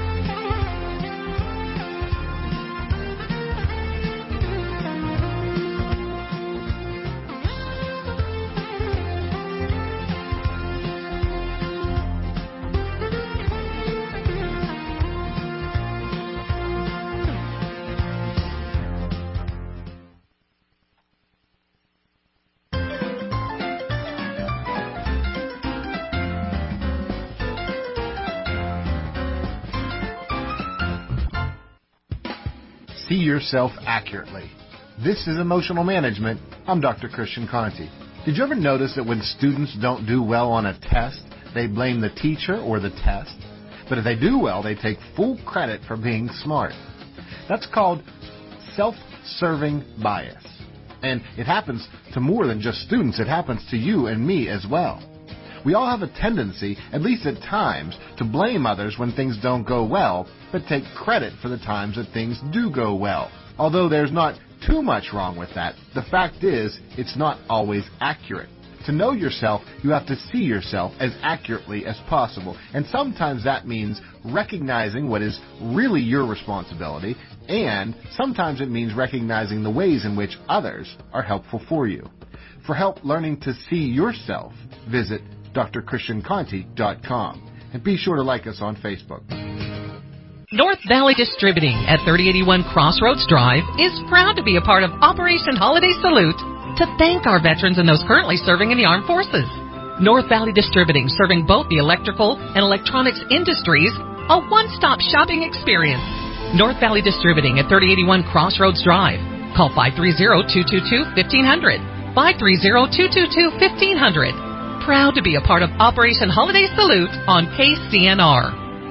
See yourself accurately. This is Emotional Management. I'm Doctor Christian Conti. Did you ever notice that when students don't do well on a test, they blame the teacher or the test? But if they do well, they take full credit for being smart. That's called self-serving bias. And it happens to more than just students. It happens to you and me as well. We all have a tendency, at least at times, to blame others when things don't go well, but take credit for the times that things do go well. Although there's not too much wrong with that, the fact is, it's not always accurate. To know yourself, you have to see yourself as accurately as possible, and sometimes that means recognizing what is really your responsibility, and sometimes it means recognizing the ways in which others are helpful for you. For help learning to see yourself, visit D R Christian Conti dot com. And be sure to like us on Facebook. North Valley Distributing at thirty eighty-one Crossroads Drive is proud to be a part of Operation Holiday Salute to thank our veterans and those currently serving in the armed forces. North Valley Distributing, serving both the electrical and electronics industries, a one-stop shopping experience. North Valley Distributing at thirty eighty-one Crossroads Drive. Call five three zero, two two two, one five zero zero, five three zero, two two two, one five zero zero. Proud to be a part of Operation Holiday Salute on K C N R.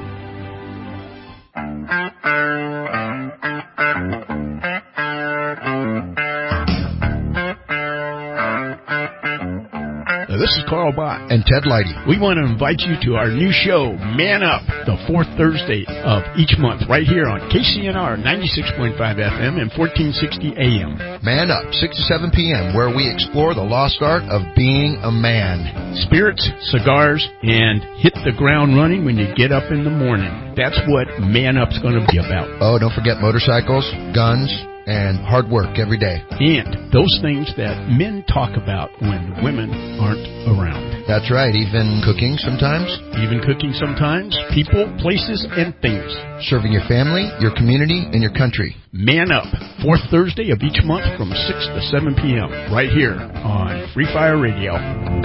This is Carl Bott and Ted Leidy. We want to invite you to our new show, Man Up, the fourth Thursday of each month, right here on K C N R ninety-six point five F M and fourteen sixty A M. Man Up, six to seven P M, where we explore the lost art of being a man. Spirits, cigars, and hit the ground running when you get up in the morning. That's what Man Up's going to be about. Oh, don't forget motorcycles, guns, and hard work every day. And those things that men talk about when women aren't around. That's right, even cooking sometimes. Even cooking sometimes. People, places, and things. Serving your family, your community, and your country. Man Up, fourth Thursday of each month from six to seven P M right here on Free Fire Radio.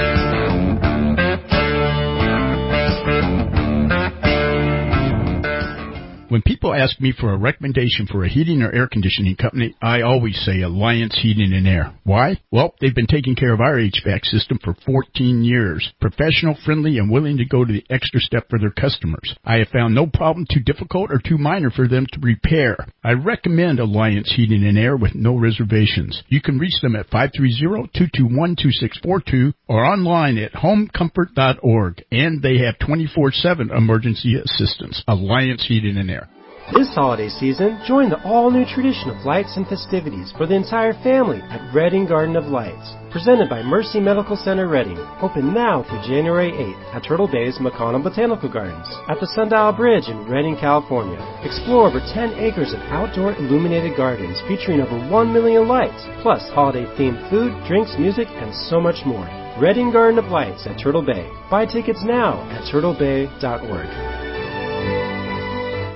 When people ask me for a recommendation for a heating or air conditioning company, I always say Alliance Heating and Air. Why? Well, they've been taking care of our H V A C system for fourteen years. Professional, friendly, and willing to go to the extra step for their customers. I have found no problem too difficult or too minor for them to repair. I recommend Alliance Heating and Air with no reservations. You can reach them at five three zero, two two one, two six four two or online at home comfort dot org. And they have twenty-four seven emergency assistance. Alliance Heating and Air. This holiday season, join the all-new tradition of lights and festivities for the entire family at Redding Garden of Lights. Presented by Mercy Medical Center Redding. Open now through January eighth at Turtle Bay's McConnell Botanical Gardens. At the Sundial Bridge in Redding, California. Explore over ten acres of outdoor illuminated gardens featuring over one million lights, plus holiday-themed food, drinks, music, and so much more. Redding Garden of Lights at Turtle Bay. Buy tickets now at turtle bay dot org. Merry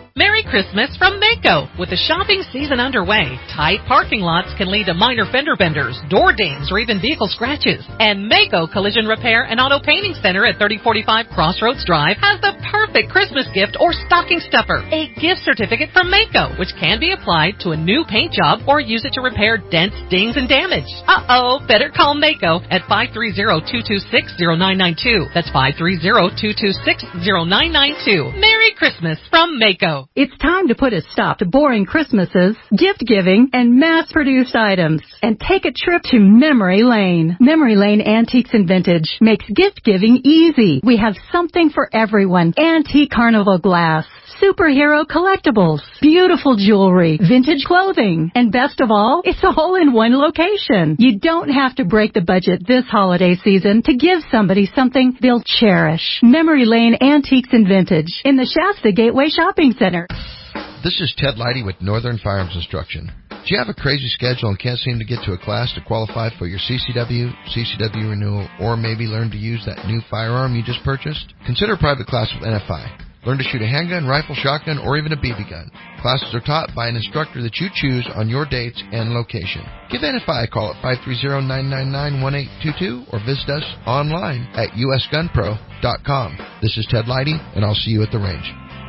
Christmas from Mako. With the shopping season underway, tight parking lots can lead to minor fender benders, door dings, or even vehicle scratches. And Mako Collision Repair and Auto Painting Center at thirty forty-five Crossroads Drive has the perfect Christmas gift or stocking stuffer, a gift certificate from Mako, which can be applied to a new paint job or use it to repair dents, dings, and damage. Uh-oh, better call Mako at five three zero, two two six, zero nine nine two. That's five three zero, two two six, zero nine nine two. Merry Christmas from Mako. It's time to put a stop to boring Christmases, gift-giving, and mass-produced items, and take a trip to Memory Lane. Memory Lane Antiques and Vintage makes gift-giving easy. We have something for everyone. Antique carnival glass, superhero collectibles, beautiful jewelry, vintage clothing, and best of all, it's all in one location. You don't have to break the budget this holiday season to give somebody something they'll cherish. Memory Lane Antiques and Vintage in the Shasta Gateway Shopping Center. This is Ted Leidy with Northern Firearms Instruction. Do you have a crazy schedule and can't seem to get to a class to qualify for your C C W, C C W renewal, or maybe learn to use that new firearm you just purchased? Consider a private class with N F I. Learn to shoot a handgun, rifle, shotgun, or even a B B gun. Classes are taught by an instructor that you choose on your dates and location. Give N F I a call at five three zero, nine nine nine, one eight two two or visit us online at U S gun pro dot com. This is Ted Leidy, and I'll see you at the range.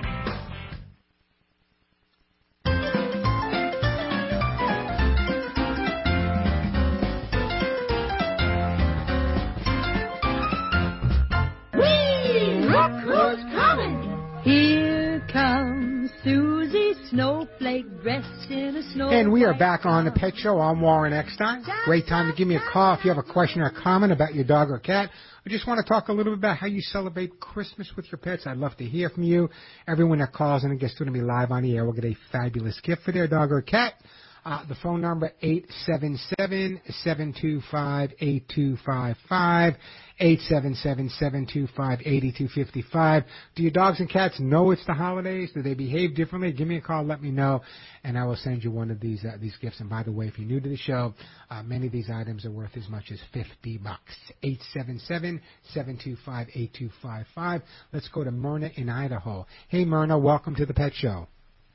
Here comes Susie Snowflake dressed in a snow. And we are back on the Pet Show. I'm Warren Eckstein. Great time to give me a call if you have a question or a comment about your dog or cat. I just want to talk a little bit about how you celebrate Christmas with your pets. I'd love to hear from you. Everyone that calls in and gets to be live on the air will get a fabulous gift for their dog or cat. Uh, the phone number, eight seven seven, seven two five, eight two five five, eight seven seven, seven two five, eight two five five. Do your dogs and cats know it's the holidays? Do they behave differently? Give me a call, let me know, and I will send you one of these uh, these gifts. And by the way, if you're new to the show, uh, many of these items are worth as much as fifty bucks. eight seven seven, seven two five, eight two five five. Let's go to Myrna in Idaho. Hey, Myrna, welcome to the Pet Show.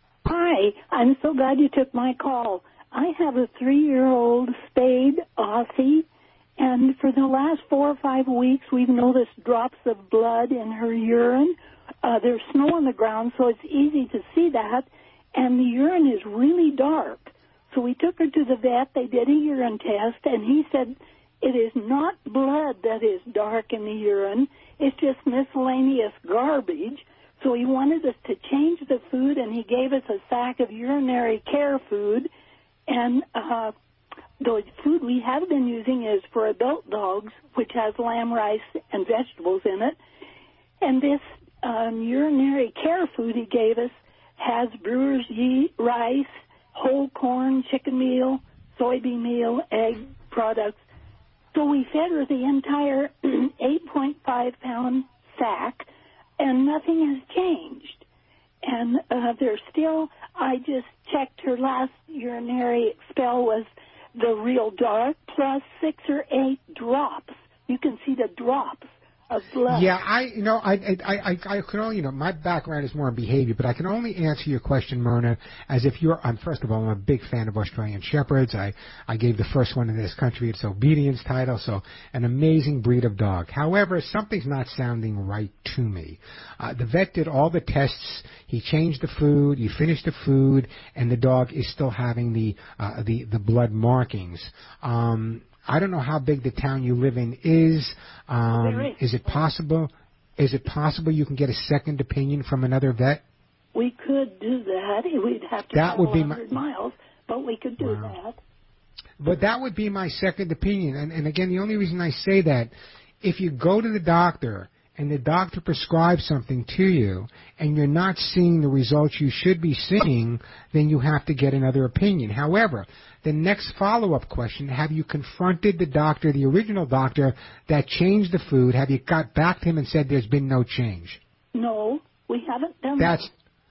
Hi, I'm so glad you took my call. I have a three-year-old spayed Aussie, and for the last four or five weeks, we've noticed drops of blood in her urine. Uh, there's snow on the ground, so it's easy to see that, and the urine is really dark. So we took her to the vet. They did a urine test, and he said it is not blood that is dark in the urine. It's just miscellaneous garbage. So he wanted us to change the food, and he gave us a sack of urinary care food. And uh, the food we have been using is for adult dogs, which has lamb rice and vegetables in it. And this um, urinary care food he gave us has brewer's yeast, rice, whole corn, chicken meal, soybean meal, egg products. So we fed her the entire eight point five pound sack, and nothing has changed. And uh, there's still, I just checked her last urinary expel was the real dark, plus six or eight drops. You can see the drops of blood. Yeah, I, you know, I, I, I, I can only, you know, my background is more in behavior, but I can only answer your question, Myrna, as if you're, I'm, first of all, I'm a big fan of Australian Shepherds. I, I gave the first one in this country its obedience title, so an amazing breed of dog. However, something's not sounding right to me. Uh, the vet did all the tests. He changed the food. You finished the food, and the dog is still having the, uh, the, the blood markings. Um, I don't know how big the town you live in is. Um, is it possible? Is it possible you can get a second opinion from another vet? We could do that. We'd have to that travel would be one hundred my, miles, but we could do wow. that. But that would be my second opinion. And, and again, the only reason I say that, if you go to the doctor and the doctor prescribes something to you and you're not seeing the results you should be seeing, then you have to get another opinion. However, the next follow-up question, have you confronted the doctor, the original doctor, that changed the food? Have you got back to him and said there's been no change? No, we haven't done That's, that.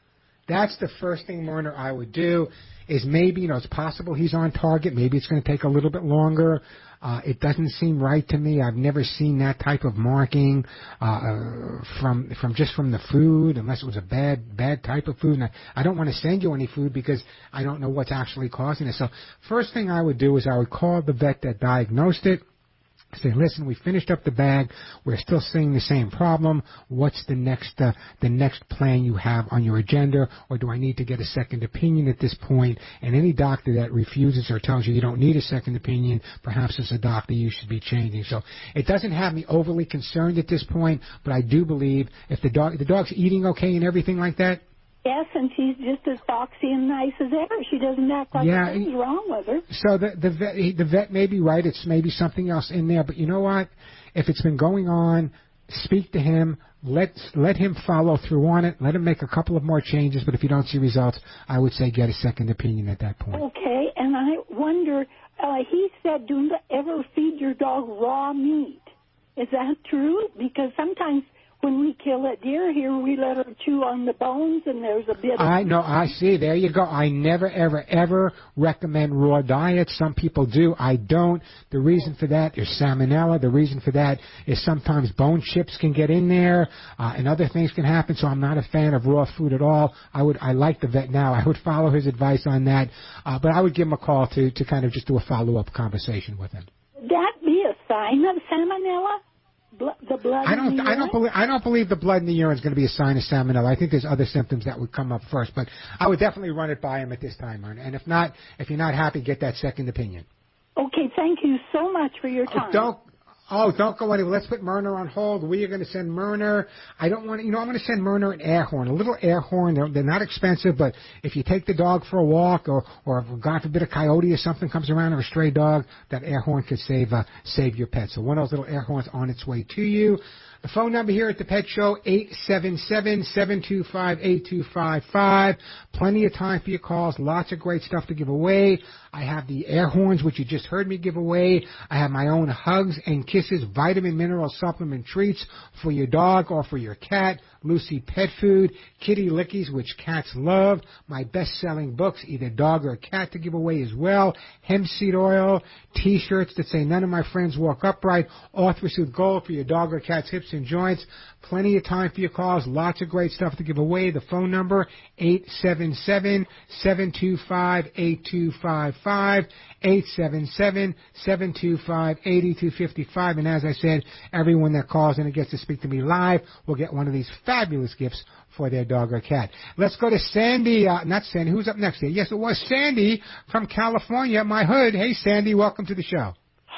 that's the first thing, Myrna, I would do. Is maybe, you know, it's possible he's on target. Maybe it's going to take a little bit longer. Uh, it doesn't seem right to me. I've never seen that type of marking uh, from from just from the food, unless it was a bad bad type of food. And I, I don't want to send you any food because I don't know what's actually causing it. So first thing I would do is I would call the vet that diagnosed it. Say, listen, we finished up the bag. We're still seeing the same problem. What's the next uh, the next plan you have on your agenda? Or do I need to get a second opinion at this point? And any doctor that refuses or tells you you don't need a second opinion, perhaps as a doctor you should be changing. So it doesn't have me overly concerned at this point, but I do believe if the dog the dog's eating okay and everything like that. Yes, and she's just as foxy and nice as ever. She doesn't act like Yeah, anything's wrong with her. So the the vet, the vet may be right. It's maybe something else in there. But you know what? If it's been going on, speak to him. Let let him follow through on it. Let him make a couple of more changes. But if you don't see results, I would say get a second opinion at that point. Okay, and I wonder, uh, he said don't ever feed your dog raw meat. Is that true? Because sometimes when we kill a deer here, we let her chew on the bones, and there's a bit of... I know, I see. There you go. I never, ever, ever recommend raw diets. Some people do. I don't. The reason for that is salmonella. The reason for that is sometimes bone chips can get in there, uh, and other things can happen, so I'm not a fan of raw food at all. I would, I like the vet now. I would follow his advice on that, uh, but I would give him a call to, to kind of just do a follow-up conversation with him. Would that be a sign of salmonella? Bl- the blood I don't. in the I don't urine? believe. I don't believe the blood in the urine is going to be a sign of salmonella. I think there's other symptoms that would come up first, but I would definitely run it by him at this time, Myrna. And if not, if you're not happy, get that second opinion. Okay, thank you so much for your time. Oh, don't. Oh, don't go anywhere. Let's put Myrna on hold. We are going to send Myrna. I don't want to, you know, I'm going to send Myrna an air horn, a little air horn. They're, they're not expensive, but if you take the dog for a walk or, or if, God forbid, a coyote or something comes around or a stray dog, that air horn could save, uh, save your pet. So one of those little air horns on its way to you. The phone number here at the Pet Show, eight seven seven, seven two five, eight two five five. Plenty of time for your calls. Lots of great stuff to give away. I have the air horns, which you just heard me give away. I have my own Hugs and Kisses vitamin mineral supplement treats for your dog or for your cat. Lucy Pet Food, Kitty Lickies, which cats love. My best-selling books, either dog or cat, to give away as well. Hemp seed oil, T-shirts that say none of my friends walk upright. Arthrosuit Gold for your dog or cat's hips and joints. Plenty of time for your calls. Lots of great stuff to give away. The phone number, eight seven seven, seven two five, eight two five five, eight seven seven, seven two five, eight two five five. And as I said, everyone that calls in and gets to speak to me live will get one of these fabulous gifts for their dog or cat. Let's go to Sandy. Uh, not Sandy. Who's up next here? Yes, it was Sandy from California, my hood. Hey, Sandy, welcome to the show.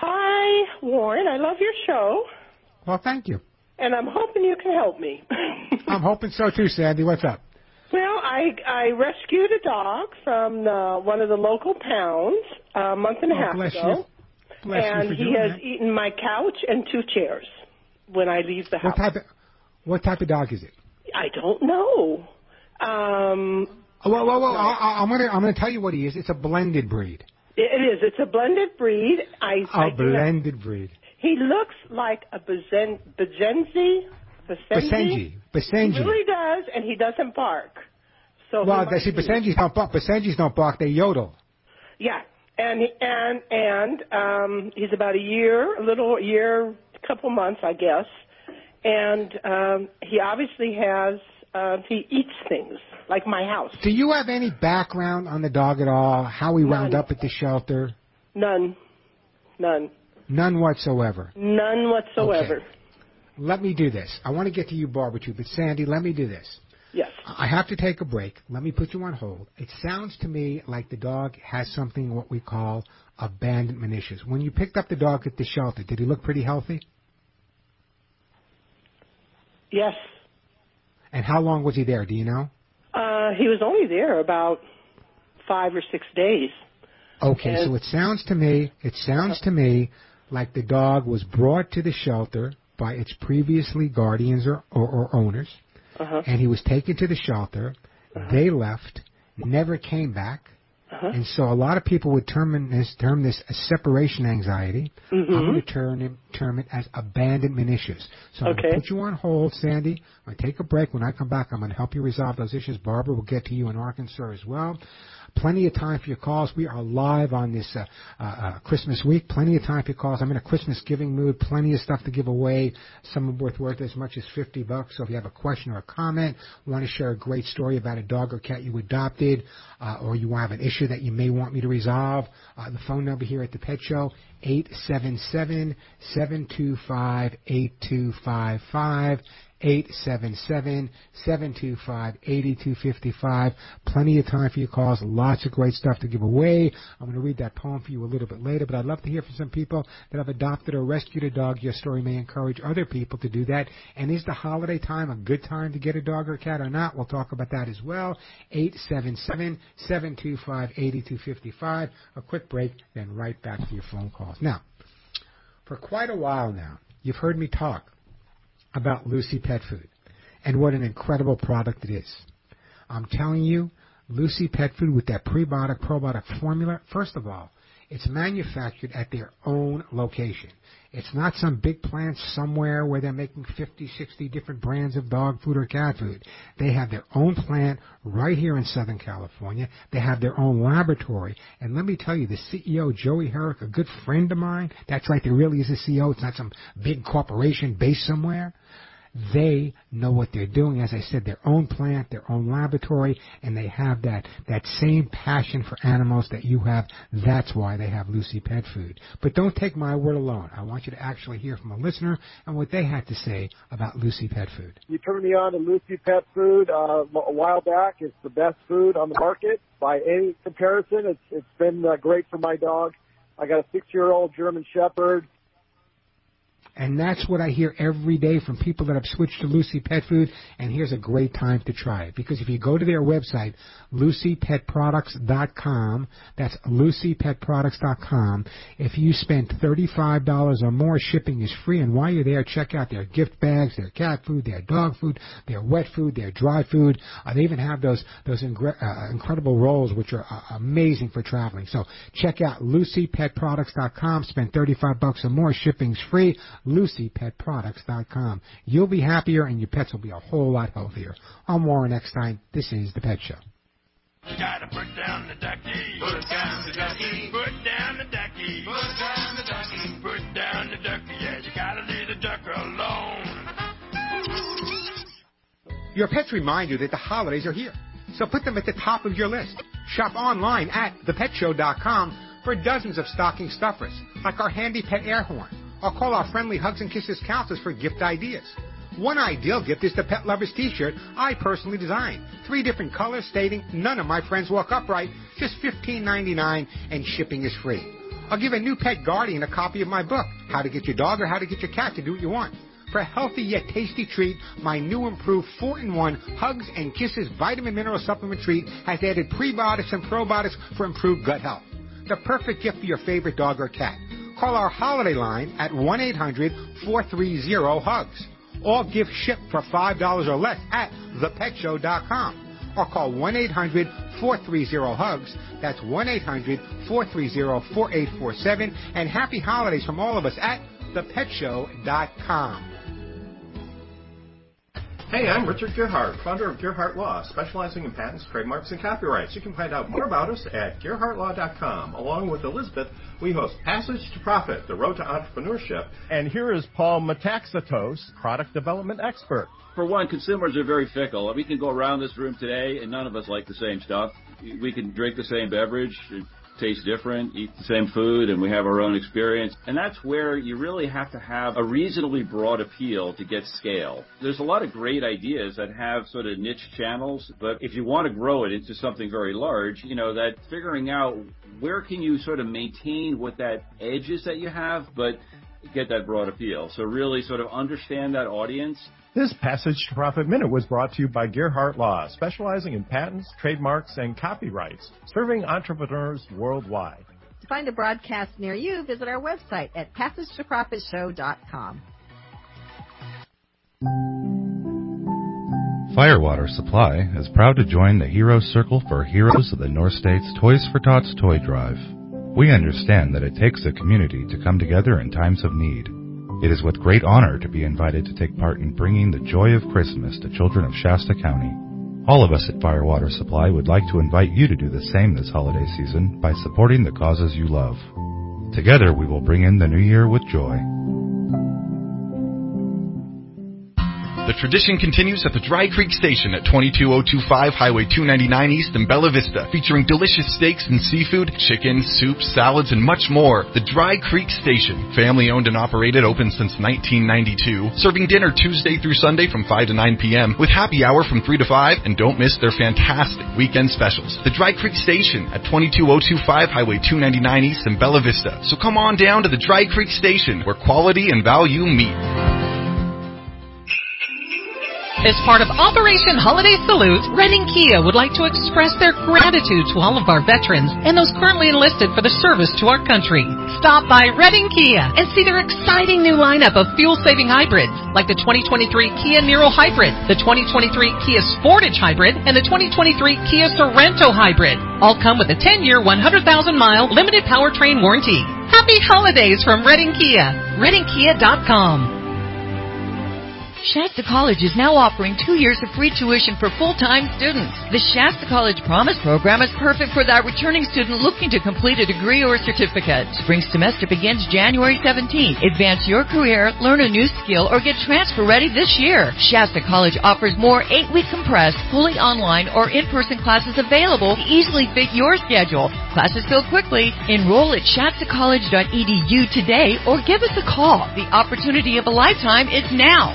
Hi, Warren. I love your show. Well, thank you. And I'm hoping you can help me. I'm hoping so too, Sandy. What's up? Well, I I rescued a dog from the, one of the local pounds a month and a Oh, half bless ago. you. Bless and you for he doing has that. eaten my couch and two chairs when I leave the house. What type of what type of dog is it? I don't know. Um, Oh, whoa, whoa, whoa! I, I'm gonna I'm gonna tell you what he is. It's a blended breed. it is. It's a blended breed. I, A I do not- blended breed. He looks like a Bazen, Bazenzi. Basenji. Basenji. He really does, and he doesn't bark. So Well, he they might see be- Basenjis don't bark. Basenjis don't bark. They yodel. Yeah, and and and um, he's about a year, a little year, couple months, I guess. And um, he obviously has. Uh, he eats things like my house. Do you have any background on the dog at all? How he wound None. up at the shelter? None, none, None whatsoever. none whatsoever. Okay. Let me do this. I want to get to you, Barbecue, but Sandy, let me do this. Yes. I have to take a break. Let me put you on hold. It sounds to me like the dog has something what we call abandonment issues. When you picked up the dog at the shelter, did he look pretty healthy? Yes. And how long was he there? Do you know? Uh, he was only there about five or six days. Okay, And- so it sounds to me, it sounds to me like the dog was brought to the shelter by its previously guardians or, or, or owners, Uh-huh. and he was taken to the shelter. They left, never came back, Uh-huh. And so a lot of people would term this, term this as separation anxiety. Mm-hmm. I'm going to term it, term it as abandonment issues. So I'm okay. going to put you on hold, Sandy. I'm going to take a break. When I come back, I'm going to help you resolve those issues. Barbara will get to you in Arkansas as well. Plenty of time for your calls. We are live on this uh, uh, uh, Christmas week. Plenty of time for your calls. I'm in a Christmas giving mood. Plenty of stuff to give away. Some are worth worth as much as fifty bucks. So if you have a question or a comment, want to share a great story about a dog or cat you adopted, uh, or you have an issue that you may want me to resolve, uh, the phone number here at the Pet Show, eight seven seven, seven two five, eight two five five. eight seven seven, seven two five, eight two five five. Plenty of time for your calls. Lots of great stuff to give away. I'm going to read that poem for you a little bit later, but I'd love to hear from some people that have adopted or rescued a dog. Your story may encourage other people to do that. And is the holiday time a good time to get a dog or cat or not? We'll talk about that as well. eight seven seven, seven two five, eight two five five. A quick break, then right back to your phone calls. Now, for quite a while now, you've heard me talk about Lucy Pet Food and what an incredible product it is. I'm telling you, Lucy Pet Food with that prebiotic, probiotic formula, first of all, it's manufactured at their own location. It's not some big plant somewhere where they're making fifty, sixty different brands of dog food or cat food. They have their own plant right here in Southern California. They have their own laboratory. And let me tell you, the C E O, Joey Herrick, a good friend of mine, that's right, there really is a C E O. It's not some big corporation based somewhere. They know what they're doing. As I said, their own plant, their own laboratory, and they have that, that same passion for animals that you have. That's why they have Lucy Pet Food. But don't take my word alone. I want you to actually hear from a listener and what they had to say about Lucy Pet Food. You turned me on to Lucy Pet Food uh, a while back. It's the best food on the market by any comparison. It's It's been uh, great for my dog. I got a six-year-old German Shepherd. And that's what I hear every day from people that have switched to Lucy Pet Food, and here's a great time to try it. Because if you go to their website, lucy pet products dot com, that's lucy pet products dot com, if you spend thirty-five dollars or more, shipping is free, and while you're there, check out their gift bags, their cat food, their dog food, their wet food, their dry food. Uh, they even have those those ingre- uh, incredible rolls, which are uh, amazing for traveling. So check out lucy pet products dot com, spend thirty-five bucks or more, shipping's free. lucy pet products dot com. You'll be happier and your pets will be a whole lot healthier. I'm Warren Eckstein. This is The Pet Show. You gotta put down the ducky. Put down the ducky. Put down the ducky. Put down the ducky. Put down the ducky. Yeah, you gotta leave the duck alone. Your pets remind you that the holidays are here, so put them at the top of your list. Shop online at the pet show dot com for dozens of stocking stuffers, like our handy pet air horn. Or call our friendly Hugs and Kisses counselors for gift ideas. One ideal gift is the Pet Lovers T-shirt I personally designed. Three different colors stating, none of my friends walk upright, just fifteen ninety-nine, and shipping is free. I'll give a new pet guardian a copy of my book, How to Get Your Dog or How to Get Your Cat to Do What You Want. For a healthy yet tasty treat, my new improved four in one Hugs and Kisses Vitamin Mineral Supplement Treat has added prebiotics and probiotics for improved gut health. The perfect gift for your favorite dog or cat. Call our holiday line at one eight hundred, four three zero, HUGS. All gifts shipped for five dollars or less at the pet show dot com. Or call one eight hundred, four three zero, HUGS. That's one eight hundred, four three zero, four eight four seven. And happy holidays from all of us at the pet show dot com. Hey, I'm Richard Gerhardt, founder of Gerhardt Law, specializing in patents, trademarks, and copyrights. You can find out more about us at gerhardt law dot com. Along with Elizabeth, we host Passage to Profit, The Road to Entrepreneurship. And here is Paul Metaxatos, product development expert. For one, consumers are very fickle. We can go around this room today, and none of us like the same stuff. We can drink the same beverage, taste different, eat the same food, and we have our own experience. And that's where you really have to have a reasonably broad appeal to get scale. There's a lot of great ideas that have sort of niche channels, but if you want to grow it into something very large, you know, that figuring out where can you sort of maintain what that edge is that you have, but get that broad appeal. So really sort of understand that audience. This Passage to Profit Minute was brought to you by Gerhardt Law, specializing in patents, trademarks, and copyrights, serving entrepreneurs worldwide. To find a broadcast near you, visit our website at passage to profit show dot com. Firewater Supply is proud to join the Hero Circle for Heroes of the North States Toys for Tots Toy Drive. We understand that it takes a community to come together in times of need. It is with great honor to be invited to take part in bringing the joy of Christmas to children of Shasta County. All of us at Firewater Supply would like to invite you to do the same this holiday season by supporting the causes you love. Together we will bring in the new year with joy. The tradition continues at the Dry Creek Station at twenty-two oh two five Highway two ninety-nine East in Bella Vista, featuring delicious steaks and seafood, chicken, soup, salads, and much more. The Dry Creek Station, family-owned and operated, open since nineteen ninety-two, serving dinner Tuesday through Sunday from five to nine p.m., with happy hour from three to five, and don't miss their fantastic weekend specials. The Dry Creek Station at twenty-two oh two five Highway two ninety-nine East in Bella Vista. So come on down to the Dry Creek Station, where quality and value meet. As part of Operation Holiday Salute, Redding Kia would like to express their gratitude to all of our veterans and those currently enlisted for the service to our country. Stop by Redding Kia and see their exciting new lineup of fuel-saving hybrids, like the twenty twenty-three Kia Niro Hybrid, the twenty twenty-three Kia Sportage Hybrid, and the twenty twenty-three Kia Sorento Hybrid. All come with a ten-year, one hundred thousand mile limited powertrain warranty. Happy holidays from Redding Kia. Redding Kia dot com. Shasta College is now offering two years of free tuition for full-time students. The Shasta College Promise Program is perfect for that returning student looking to complete a degree or certificate. Spring semester begins January seventeenth. Advance your career, learn a new skill, or get transfer ready this year. Shasta College offers more eight-week compressed, fully online, or in-person classes available to easily fit your schedule. Classes fill quickly. Enroll at shasta college dot e d u today or give us a call. The opportunity of a lifetime is now.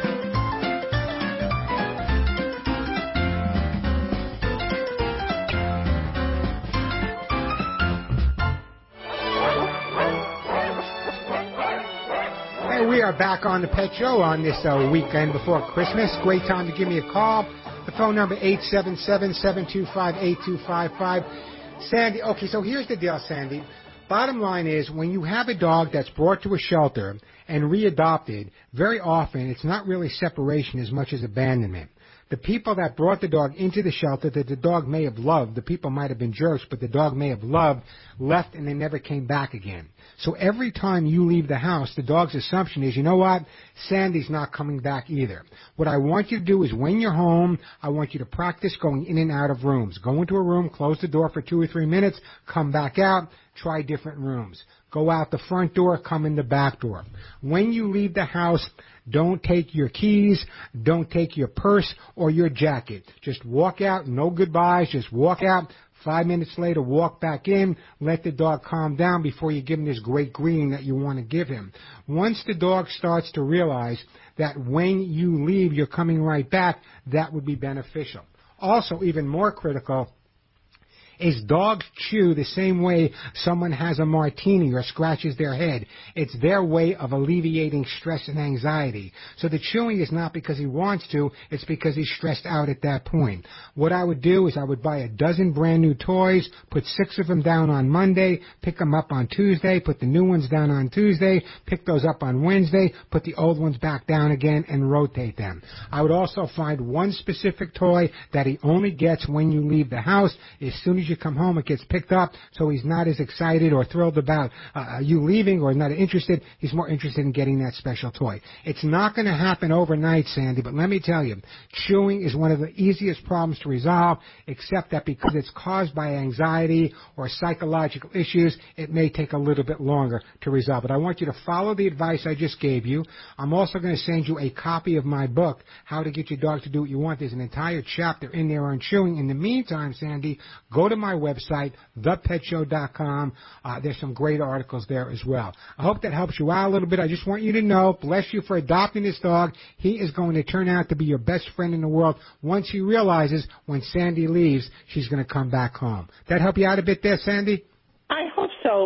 We are back on the Pet Show on this uh, weekend before Christmas. Great time to give me a call. The phone number eight seven seven, seven two five, eight two five five. Sandy, okay, so here's the deal, Sandy. Bottom line is, when you have a dog that's brought to a shelter and readopted, very often it's not really separation as much as abandonment. The people that brought the dog into the shelter that the dog may have loved, the people might have been jerks, but the dog may have loved, left and they never came back again. So every time you leave the house, the dog's assumption is, you know what, Sandy's not coming back either. What I want you to do is when you're home, I want you to practice going in and out of rooms. Go into a room, close the door for two or three minutes, come back out, try different rooms. Go out the front door, come in the back door. When you leave the house, don't take your keys, don't take your purse or your jacket. Just walk out, no goodbyes, just walk out. Five minutes later, walk back in, let the dog calm down before you give him this great greeting that you want to give him. Once the dog starts to realize that when you leave, you're coming right back, that would be beneficial. Also, even more critical, is dogs chew the same way someone has a martini or scratches their head. It's their way of alleviating stress and anxiety. So the chewing is not because he wants to, it's because he's stressed out at that point. What I would do is I would buy a dozen brand new toys, put six of them down on Monday, pick them up on Tuesday, put the new ones down on Tuesday, pick those up on Wednesday, put the old ones back down again, and rotate them. I would also find one specific toy that he only gets when you leave the house. As soon as you come home, it gets picked up, so he's not as excited or thrilled about uh, you leaving or not interested. He's more interested in getting that special toy. It's not going to happen overnight, Sandy, but let me tell you, chewing is one of the easiest problems to resolve, except that because it's caused by anxiety or psychological issues, it may take a little bit longer to resolve. But I want you to follow the advice I just gave you. I'm also going to send you a copy of my book, How to Get Your Dog to Do What You Want. There's an entire chapter in there on chewing. In the meantime, Sandy, go to my website, the pet show dot com. Uh, there's some great articles there as well. I hope that helps you out a little bit. I just want you to know, bless you for adopting this dog. He is going to turn out to be your best friend in the world once he realizes when Sandy leaves, she's going to come back home. That help you out a bit there, Sandy? I hope so.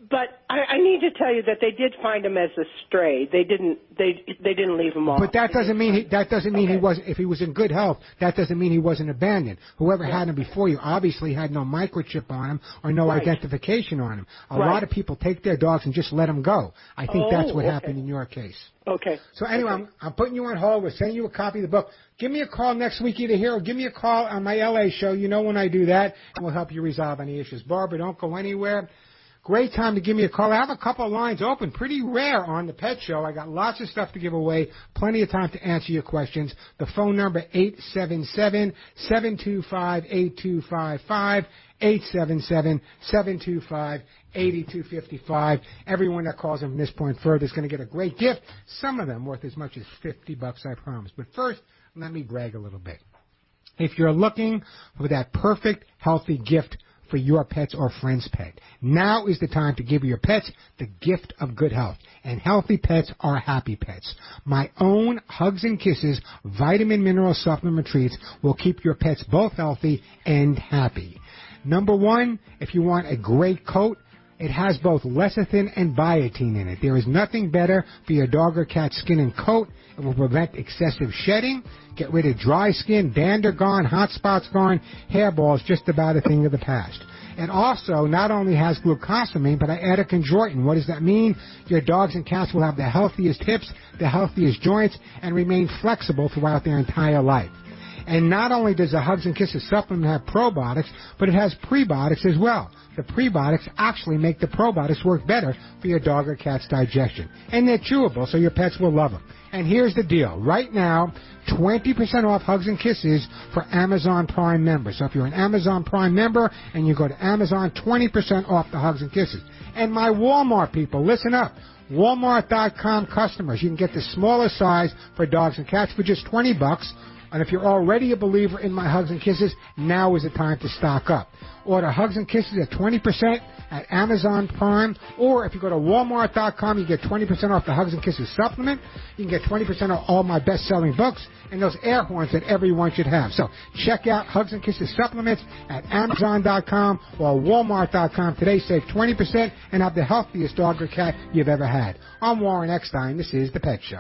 but I, I need to tell you that they did find him as a stray. They didn't. They they didn't leave him off. But that doesn't mean he, that doesn't mean okay. he was. If he was in good health, that doesn't mean he wasn't abandoned. Whoever yeah. had him before you obviously had no microchip on him or no right. identification on him. A right. lot of people take their dogs and just let them go. I think oh, that's what okay. happened in your case. Okay. So anyway, okay. I'm, I'm putting you on hold. We're sending you a copy of the book. Give me a call next week either here or give me a call on my L A show. You know when I do that, and we'll help you resolve any issues. Barbara, don't go anywhere. Great time to give me a call. I have a couple of lines open, pretty rare on the Pet Show. I got lots of stuff to give away, plenty of time to answer your questions. The phone number, eight seven seven, seven two five, eight two five five, eight seven seven, seven two five, eight two five five. Everyone that calls in from this point further is going to get a great gift, some of them worth as much as fifty bucks, I promise. But first, let me brag a little bit. If you're looking for that perfect, healthy gift for your pet's or friend's pet, now is the time to give your pets the gift of good health. And healthy pets are happy pets. My own Hugs and Kisses vitamin mineral supplement treats will keep your pets both healthy and happy. Number one, if you want a great coat, it has both lecithin and biotin in it. There is nothing better for your dog or cat's skin and coat. It will prevent excessive shedding, get rid of dry skin, dander gone, hot spots gone, hairballs, just about a thing of the past. It also not only has glucosamine, but I add a chondroitin. What does that mean? Your dogs and cats will have the healthiest hips, the healthiest joints, and remain flexible throughout their entire life. And not only does the Hugs and Kisses supplement have probiotics, but it has prebiotics as well. The prebiotics actually make the probiotics work better for your dog or cat's digestion. And they're chewable, so your pets will love them. And here's the deal. Right now, twenty percent off Hugs and Kisses for Amazon Prime members. So if you're an Amazon Prime member and you go to Amazon, twenty percent off the Hugs and Kisses. And my Walmart people, listen up. Walmart dot com customers, you can get the smaller size for dogs and cats for just twenty bucks. And if you're already a believer in my Hugs and Kisses, now is the time to stock up. Order Hugs and Kisses at twenty percent at Amazon Prime, or if you go to Walmart dot com, you get twenty percent off the Hugs and Kisses supplement. You can get twenty percent off all my best-selling books and those air horns that everyone should have. So check out Hugs and Kisses supplements at Amazon dot com or Walmart dot com today. Save twenty percent and have the healthiest dog or cat you've ever had. I'm Warren Eckstein. This is The Pet Show.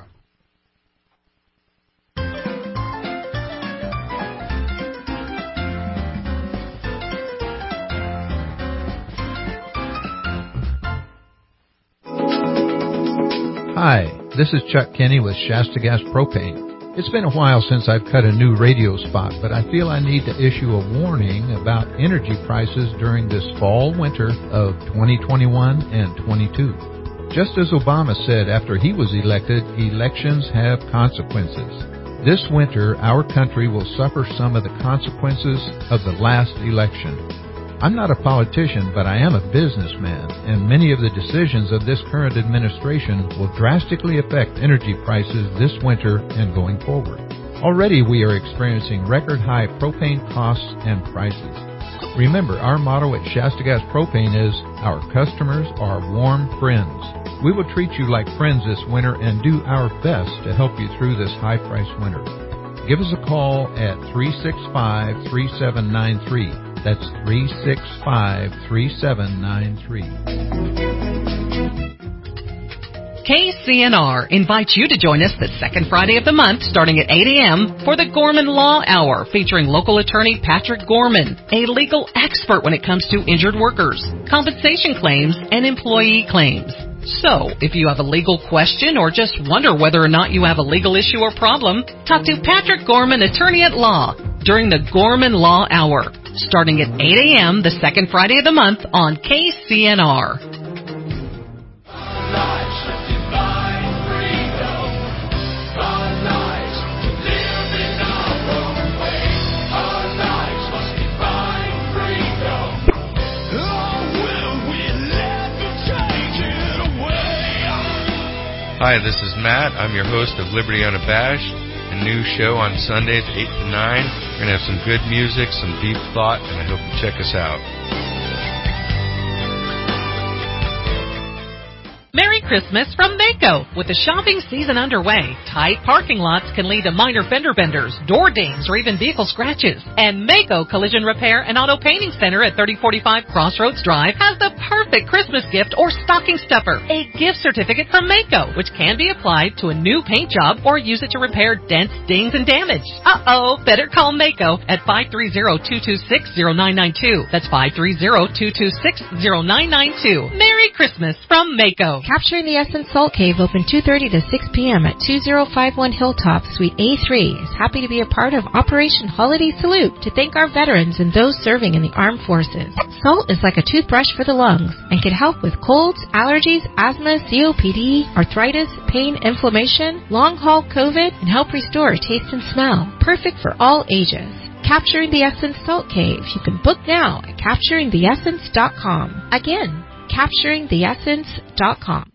Hi, this is Chuck Kenny with Shasta Gas Propane. It's been a while since I've cut a new radio spot, but I feel I need to issue a warning about energy prices during this fall winter of twenty twenty-one and twenty-two. Just as Obama said after he was elected, elections have consequences. This winter, our country will suffer some of the consequences of the last election. I'm not a politician, but I am a businessman, and many of the decisions of this current administration will drastically affect energy prices this winter and going forward. Already we are experiencing record high propane costs and prices. Remember, our motto at Shasta Gas Propane is, our customers are warm friends. We will treat you like friends this winter and do our best to help you through this high-priced winter. Give us a call at three six five, three seven nine three. That's three six five, three seven nine three. K C N R invites you to join us the second Friday of the month starting at eight a.m. for the Gorman Law Hour featuring local attorney Patrick Gorman, a legal expert when it comes to injured workers, compensation claims, and employee claims. So, if you have a legal question or just wonder whether or not you have a legal issue or problem, talk to Patrick Gorman, attorney at law, during the Gorman Law Hour, starting at eight a.m. the second Friday of the month on K C N R. Hi, this is Matt. I'm your host of Liberty Unabashed, a new show on Sundays, eight to nine. We're going to have some good music, some deep thought, and I hope you check us out. Merry Christmas from Mako. With the shopping season underway, tight parking lots can lead to minor fender benders, door dings, or even vehicle scratches. And Mako Collision Repair and Auto Painting Center at thirty forty-five Crossroads Drive has the perfect Christmas gift or stocking stuffer, a gift certificate from Mako, which can be applied to a new paint job or use it to repair dents, dings, and damage. Uh-oh, better call Mako at five three zero, two two six, zero nine nine two. That's five three zero, two two six, zero nine nine two. Merry Christmas from Mako. Capturing the Essence Salt Cave open two thirty to six p.m. at two zero five one Hilltop, Suite A three is happy to be a part of Operation Holiday Salute to thank our veterans and those serving in the armed forces. Salt is like a toothbrush for the lungs and can help with colds, allergies, asthma, C O P D, arthritis, pain, inflammation, long-haul COVID, and help restore taste and smell. Perfect for all ages. Capturing the Essence Salt Cave. You can book now at capturing the essence dot com. Again, capturing the essence dot com.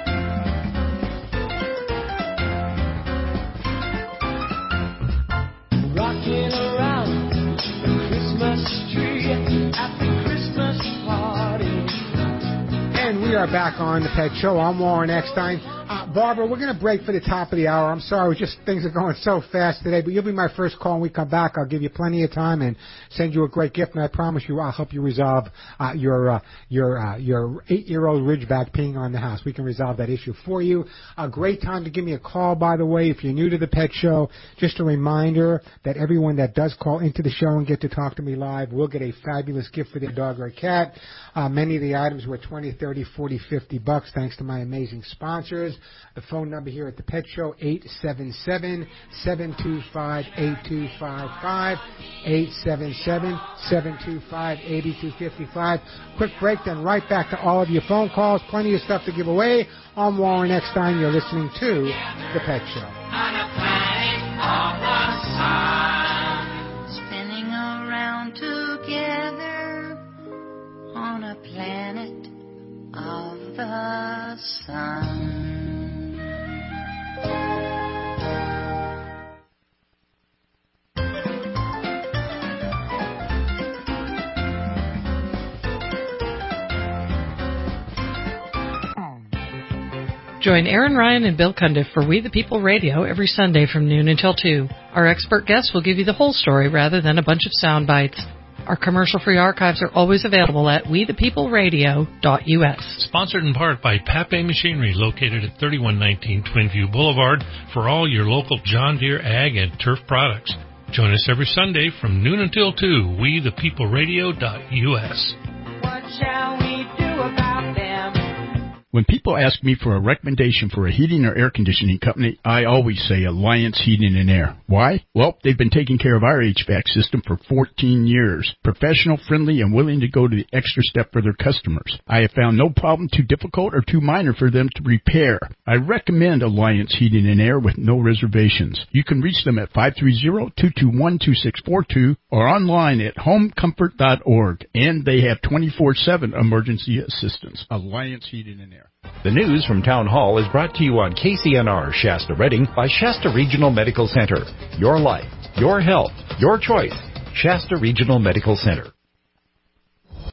Rocking around the Christmas tree at the Christmas party. And we are back on the Pet Show. I'm Warren Eckstein. Uh, Barbara, we're going to break for the top of the hour. I'm sorry, just things are going so fast today, but you'll be my first call when we come back. I'll give you plenty of time and send you a great gift, and I promise you I'll help you resolve uh, your uh, your uh, your eight-year-old Ridgeback peeing on the house. We can resolve that issue for you. A great time to give me a call, by the way, if you're new to the Pet Show. Just a reminder that everyone that does call into the show and get to talk to me live will get a fabulous gift for their dog or cat. Uh, many of the items were twenty, thirty, forty, fifty bucks, thanks to my amazing sponsors. The phone number here at the Pet Show, eight seven seven, seven two five, eight two five five, eight seven seven, seven two five, eight two five five. Quick break, then right back to all of your phone calls. Plenty of stuff to give away. I'm Warren Eckstein. You're listening to The Pet Show. On a planet of the sun, spinning around together on a planet of the sun. Join Aaron Ryan and Bill Cundiff for We the People Radio every Sunday from noon until two. Our expert guests will give you the whole story rather than a bunch of sound bites. Our commercial-free archives are always available at we the people radio dot u s. Sponsored in part by Pape Machinery, located at thirty-one nineteen Twinview Boulevard, for all your local John Deere ag and turf products. Join us every Sunday from noon until two, we the people radio dot u s. What shall we do about them? When people ask me for a recommendation for a heating or air conditioning company, I always say Alliance Heating and Air. Why? Well, they've been taking care of our H V A C system for fourteen years. Professional, friendly, and willing to go to the extra step for their customers. I have found no problem too difficult or too minor for them to repair. I recommend Alliance Heating and Air with no reservations. You can reach them at five three zero, two two one, two six four two or online at home comfort dot org. And they have twenty-four seven emergency assistance. Alliance Heating and Air. The news from Town Hall is brought to you on K C N R Shasta Redding by Shasta Regional Medical Center. Your life, your health, your choice. Shasta Regional Medical Center.